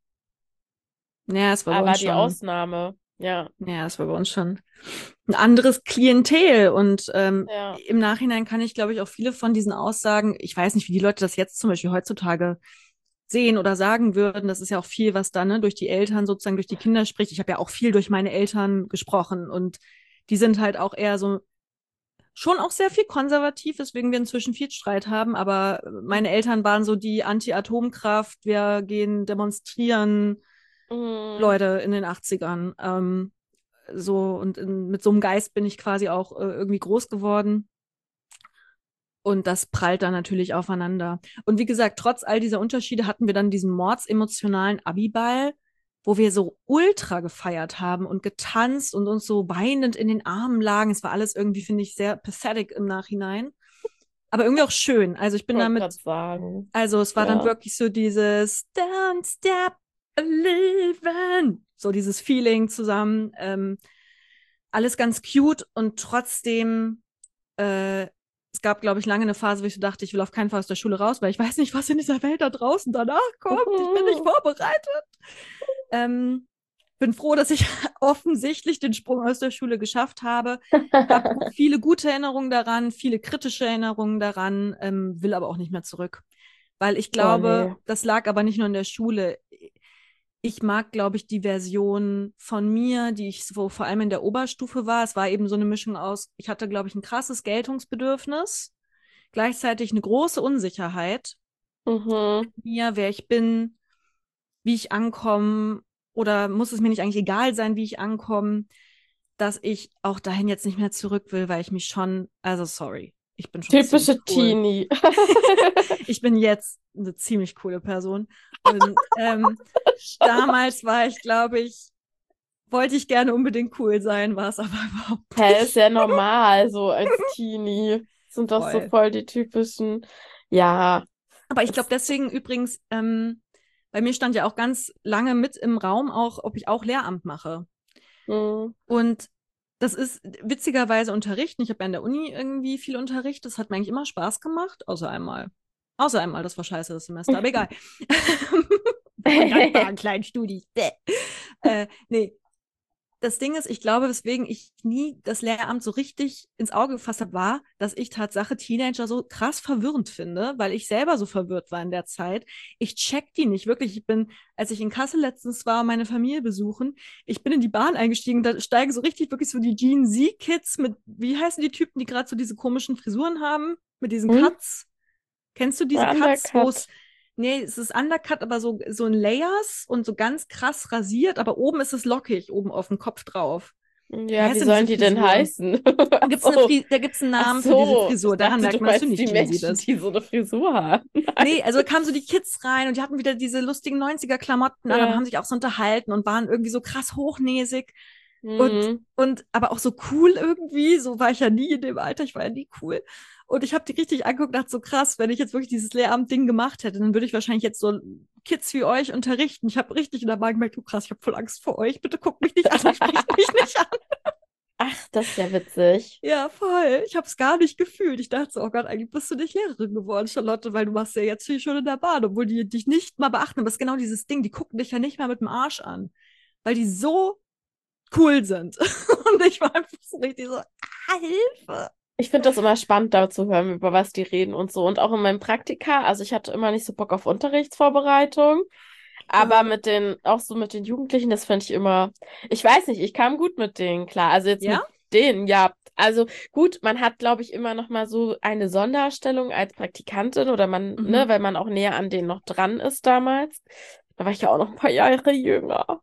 Ja, es war bei war uns die schon. Ausnahme. Ja, Ja, es war bei uns schon ein anderes Klientel. Und ähm, ja. im Nachhinein kann ich, glaube ich, auch viele von diesen Aussagen, ich weiß nicht, wie die Leute das jetzt zum Beispiel heutzutage sehen oder sagen würden. Das ist ja auch viel, was dann ne, durch die Eltern sozusagen, durch die Kinder spricht. Ich habe ja auch viel durch meine Eltern gesprochen und die sind halt auch eher so schon auch sehr viel konservativ, weswegen wir inzwischen viel Streit haben. Aber meine Eltern waren so die Anti-Atomkraft, wir gehen demonstrieren, Mhm. Leute in den achtzigern. Ähm, so und in, mit so einem Geist bin ich quasi auch äh, irgendwie groß geworden. Und das prallt dann natürlich aufeinander. Und wie gesagt, trotz all dieser Unterschiede hatten wir dann diesen mordsemotionalen Abiball, wo wir so ultra gefeiert haben und getanzt und uns so weinend in den Armen lagen. Es war alles irgendwie, finde ich, sehr pathetic im Nachhinein. Aber irgendwie auch schön. Also ich Ich bin wollte gerade damit, sagen. also es war dann Ja. wirklich so dieses Don't stop believing. So dieses Feeling zusammen. Ähm, alles ganz cute und trotzdem äh, es gab, glaube ich, lange eine Phase, wo ich so dachte, ich will auf keinen Fall aus der Schule raus, weil ich weiß nicht, was in dieser Welt da draußen danach kommt. Ich bin nicht vorbereitet. Ähm, bin froh, dass ich offensichtlich den Sprung aus der Schule geschafft habe. Habe viele gute Erinnerungen daran, viele kritische Erinnerungen daran, ähm, will aber auch nicht mehr zurück. Weil ich Oh, glaube, nee. das lag aber nicht nur in der Schule. Ich mag, glaube ich, die Version von mir, die ich so vor allem in der Oberstufe war. Es war eben so eine Mischung aus, ich hatte, glaube ich, ein krasses Geltungsbedürfnis, gleichzeitig eine große Unsicherheit Mhm. mit mir, wer ich bin, wie ich ankomme, oder muss es mir nicht eigentlich egal sein, wie ich ankomme, dass ich auch dahin jetzt nicht mehr zurück will, weil ich mich schon, also sorry, ich bin schon ziemlich Typische cool. Teenie. Ich bin jetzt eine ziemlich coole Person. Und ähm, damals war ich, glaube ich, wollte ich gerne unbedingt cool sein, war es aber überhaupt Hä, ist nicht. ja normal, so als Teenie. sind doch so Voll. voll die typischen, ja. Aber ich es- glaube deswegen übrigens, ähm, bei mir stand ja auch ganz lange mit im Raum, auch, ob ich auch Lehramt mache. mh, Und das ist witzigerweise Unterrichten. Ich habe ja an der Uni irgendwie viel Unterricht. Das hat mir eigentlich immer Spaß gemacht, außer einmal. Außer einmal, das war scheiße, das Semester, aber egal. Von dankbaren kleinen Studis. Bäh. Äh, nee, das Ding ist, ich glaube, weswegen ich nie das Lehramt so richtig ins Auge gefasst habe, war, dass ich Tatsache Teenager so krass verwirrend finde, weil ich selber so verwirrt war in der Zeit. Ich check die nicht, wirklich. Ich bin, als ich in Kassel letztens war, meine Familie besuchen, ich bin in die Bahn eingestiegen, da steigen so richtig wirklich so die Gen Z-Kids mit, wie heißen die Typen, die gerade so diese komischen Frisuren haben, mit diesen hm? Cuts? Kennst du diese Cuts, wo es, Undercut. nee, es ist Undercut, aber so, so in Layers und so ganz krass rasiert, aber oben ist es lockig, oben auf dem Kopf drauf. Wie Ja, heißt wie denn diese sollen die denn Frisur? heißen? Da Ach gibt es eine so, Fri da gibt's einen ach Namen für diese so. Ich Frisur. Daran dachte, du merkt man, dass du meinst die nicht Gen Z Menschen, bist. die so eine Frisur haben. Nein. Nee, also kamen so die Kids rein und die hatten wieder diese lustigen neunziger-Klamotten an, aber Ja. haben sich auch so unterhalten und waren irgendwie so krass hochnäsig und, Hm. und aber auch so cool irgendwie. So war ich ja nie in dem Alter, ich war ja nie cool. Und ich habe die richtig angeguckt und dachte so krass, wenn ich jetzt wirklich dieses Lehramt-Ding gemacht hätte, dann würde ich wahrscheinlich jetzt so Kids wie euch unterrichten. Ich habe richtig in der Bahn gemerkt, oh krass, ich habe voll Angst vor euch. Bitte guckt mich nicht an, spricht mich nicht an. Ach, das ist ja witzig. Ja, voll. Ich habe es gar nicht gefühlt. Ich dachte so, oh Gott, eigentlich bist du nicht Lehrerin geworden, Charlotte, weil du machst ja jetzt hier schon in der Bahn, obwohl die dich nicht mal beachten. Aber es ist genau dieses Ding, die gucken dich ja nicht mal mit dem Arsch an, weil die so cool sind. Und ich war einfach so richtig so, ah, Hilfe. Ich finde das immer spannend, da zu hören, über was die reden und so. Und auch in meinem Praktika, also ich hatte immer nicht so Bock auf Unterrichtsvorbereitung, aber Äh, mit den, auch so mit den Jugendlichen, das fand ich immer, ich weiß nicht, ich kam gut mit denen klar. Also jetzt mit ja? denen, ja. Also gut, man hat, glaube ich, immer noch mal so eine Sonderstellung als Praktikantin oder man, ne, Mhm. weil man auch näher an denen noch dran ist damals. Da war ich ja auch noch ein paar Jahre jünger.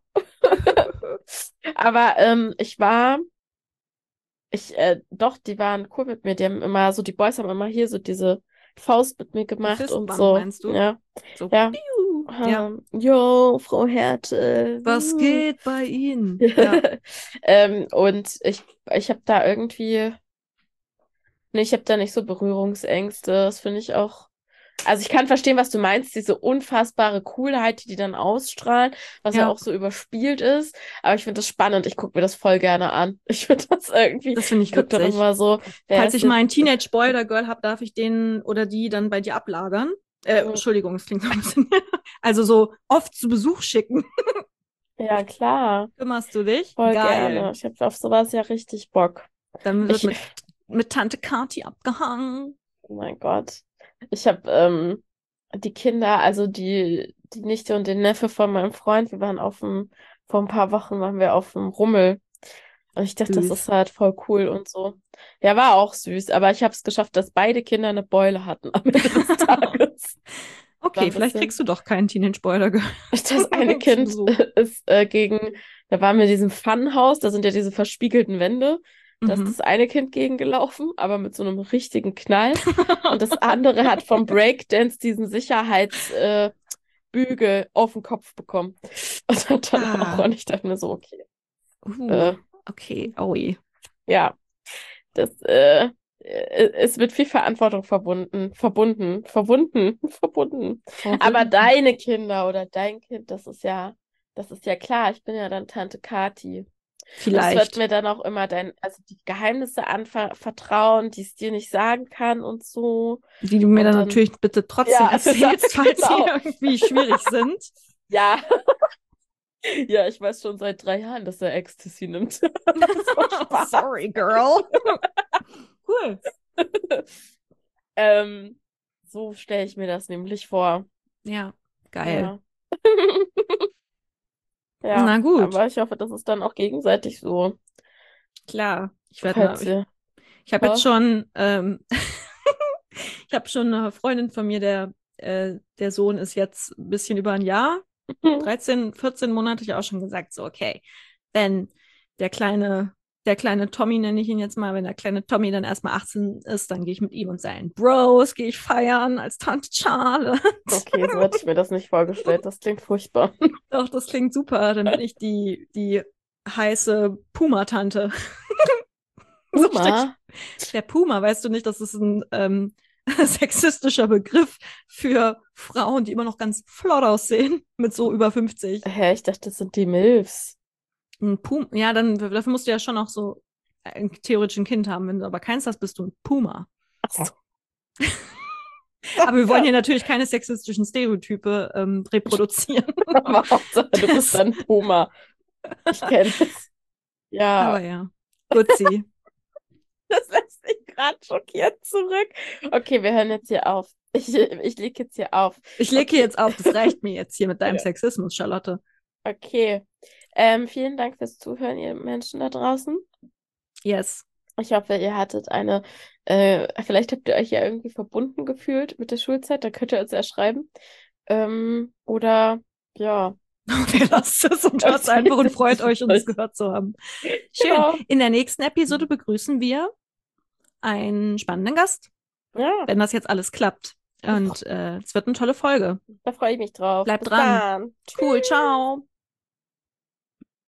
Aber ähm, ich war. Ich, äh, doch, die waren cool mit mir. Die haben immer so, die Boys haben immer hier so diese Faust mit mir Die gemacht und Fistbump so. meinst du? Ja, So, ja. piu. Ja. Ähm, jo, Frau Härte. Was uh. geht bei Ihnen? Ja. Ähm, und ich, ich habe da irgendwie, nee, ich habe da nicht so Berührungsängste. Das finde ich auch. Also ich kann verstehen, was du meinst, diese unfassbare Coolheit, die die dann ausstrahlen, was ja Ja, auch so überspielt ist. Aber ich finde das spannend. Ich gucke mir das voll gerne an. Ich finde das irgendwie, das finde ich wirkt dann witzig. immer so, wer Falls ist ich mal einen jetzt. Teenage-Boy oder Girl habe, darf ich den oder die dann bei dir ablagern. Äh, Entschuldigung, das klingt so ein bisschen. Also so oft zu Besuch schicken. Ja, klar. Kümmerst du dich? Voll Geil. gerne. Ich habe auf sowas ja richtig Bock. Dann wird Ich, mit, mit Tante Kati abgehangen. oh mein Gott. Ich habe ähm, die Kinder, also die, die Nichte und den Neffe von meinem Freund, wir waren auf dem, vor ein paar Wochen waren wir auf dem Rummel. Und ich dachte, das Süß. ist halt voll cool und so. Ja, war auch süß, aber ich habe es geschafft, dass beide Kinder eine Beule hatten am Ende des Tages. War Okay, ein vielleicht bisschen. kriegst du doch keinen Teenage-Boy oder Girl Das eine zu Kind Besuch. ist äh, gegen, da waren wir in diesem Funhaus, da sind ja diese verspiegelten Wände. Da ist Mhm. das eine Kind gegengelaufen, aber mit so einem richtigen Knall. Und das andere hat vom Breakdance diesen Sicherheitsbügel äh, Bügel auf den Kopf bekommen. Und hat dann auch, Ah. und ich dachte mir so, okay, Uh, äh, okay, aui. ja, das äh, äh, ist mit viel Verantwortung verbunden, verbunden, verbunden, verbunden. Aber Verwöhnt. deine Kinder oder dein Kind, das ist ja, das ist ja klar. Ich bin ja dann Tante Kati. Und es wird Vielleicht. mir dann auch immer dein, also die Geheimnisse anvertrauen, die es dir nicht sagen kann und so. Die du mir Und dann dann, natürlich bitte trotzdem ja, erzählst, falls sie genau. irgendwie schwierig sind. Ja. Ja, ich weiß schon seit drei Jahren, dass er Ecstasy nimmt. Das war Spaß. Sorry, girl. Cool. Ähm, so stelle ich mir das nämlich vor. Ja, geil. Ja. Ja, Na gut, aber ich hoffe, das ist dann auch gegenseitig so. klar. Ich werde Falls mal. Ich, ihr. ich habe jetzt Ja. schon, ähm, ich habe schon eine Freundin von mir, der, äh, der Sohn ist jetzt ein bisschen über ein Jahr, dreizehn, vierzehn Monate, ich auch schon gesagt, so, okay, wenn der kleine, der kleine Tommy, nenne ich ihn jetzt mal, wenn der kleine Tommy dann erstmal achtzehn ist, dann gehe ich mit ihm und seinen Bros, gehe ich feiern als Tante Charlotte. Okay, so hätte ich mir das nicht vorgestellt. Das klingt furchtbar. Doch, das klingt super. Dann bin ich die, die heiße Puma-Tante. So stell ich, Puma? Der Puma, weißt du nicht, das ist ein ähm, sexistischer Begriff für Frauen, die immer noch ganz flott aussehen, mit so über fünfzig. Hä, ich dachte, das sind die Milfs. Ein Puma, ja, dann dafür musst du ja schon auch so ein, theoretisch ein Kind haben. Wenn du aber keins hast, bist du ein Puma. Ach so. Aber wir wollen hier natürlich keine sexistischen Stereotype ähm, reproduzieren. Aber Hauptsache, du bist ein Puma. Ich kenne es. Ja, Aber ja, Gutzi. das lässt mich gerade schockiert zurück. Okay, wir hören jetzt hier auf. Ich, ich lege jetzt hier auf. Ich lege Okay. hier jetzt auf, das reicht mir jetzt hier mit deinem Ja. Sexismus, Charlotte. Okay. Ähm, vielen Dank fürs Zuhören, ihr Menschen da draußen. Yes. Ich hoffe, ihr hattet eine, äh, vielleicht habt ihr euch ja irgendwie verbunden gefühlt mit der Schulzeit, da könnt ihr uns ja schreiben. Ähm, oder ja. Wir lasst es und hört einfach und freut euch, uns gehört zu haben. Schön. Genau. In der nächsten Episode begrüßen wir einen spannenden Gast, Ja, wenn das jetzt alles klappt. Und äh, es wird eine tolle Folge. da freue ich mich drauf. Bleibt Bis dran. dann. Cool, ciao.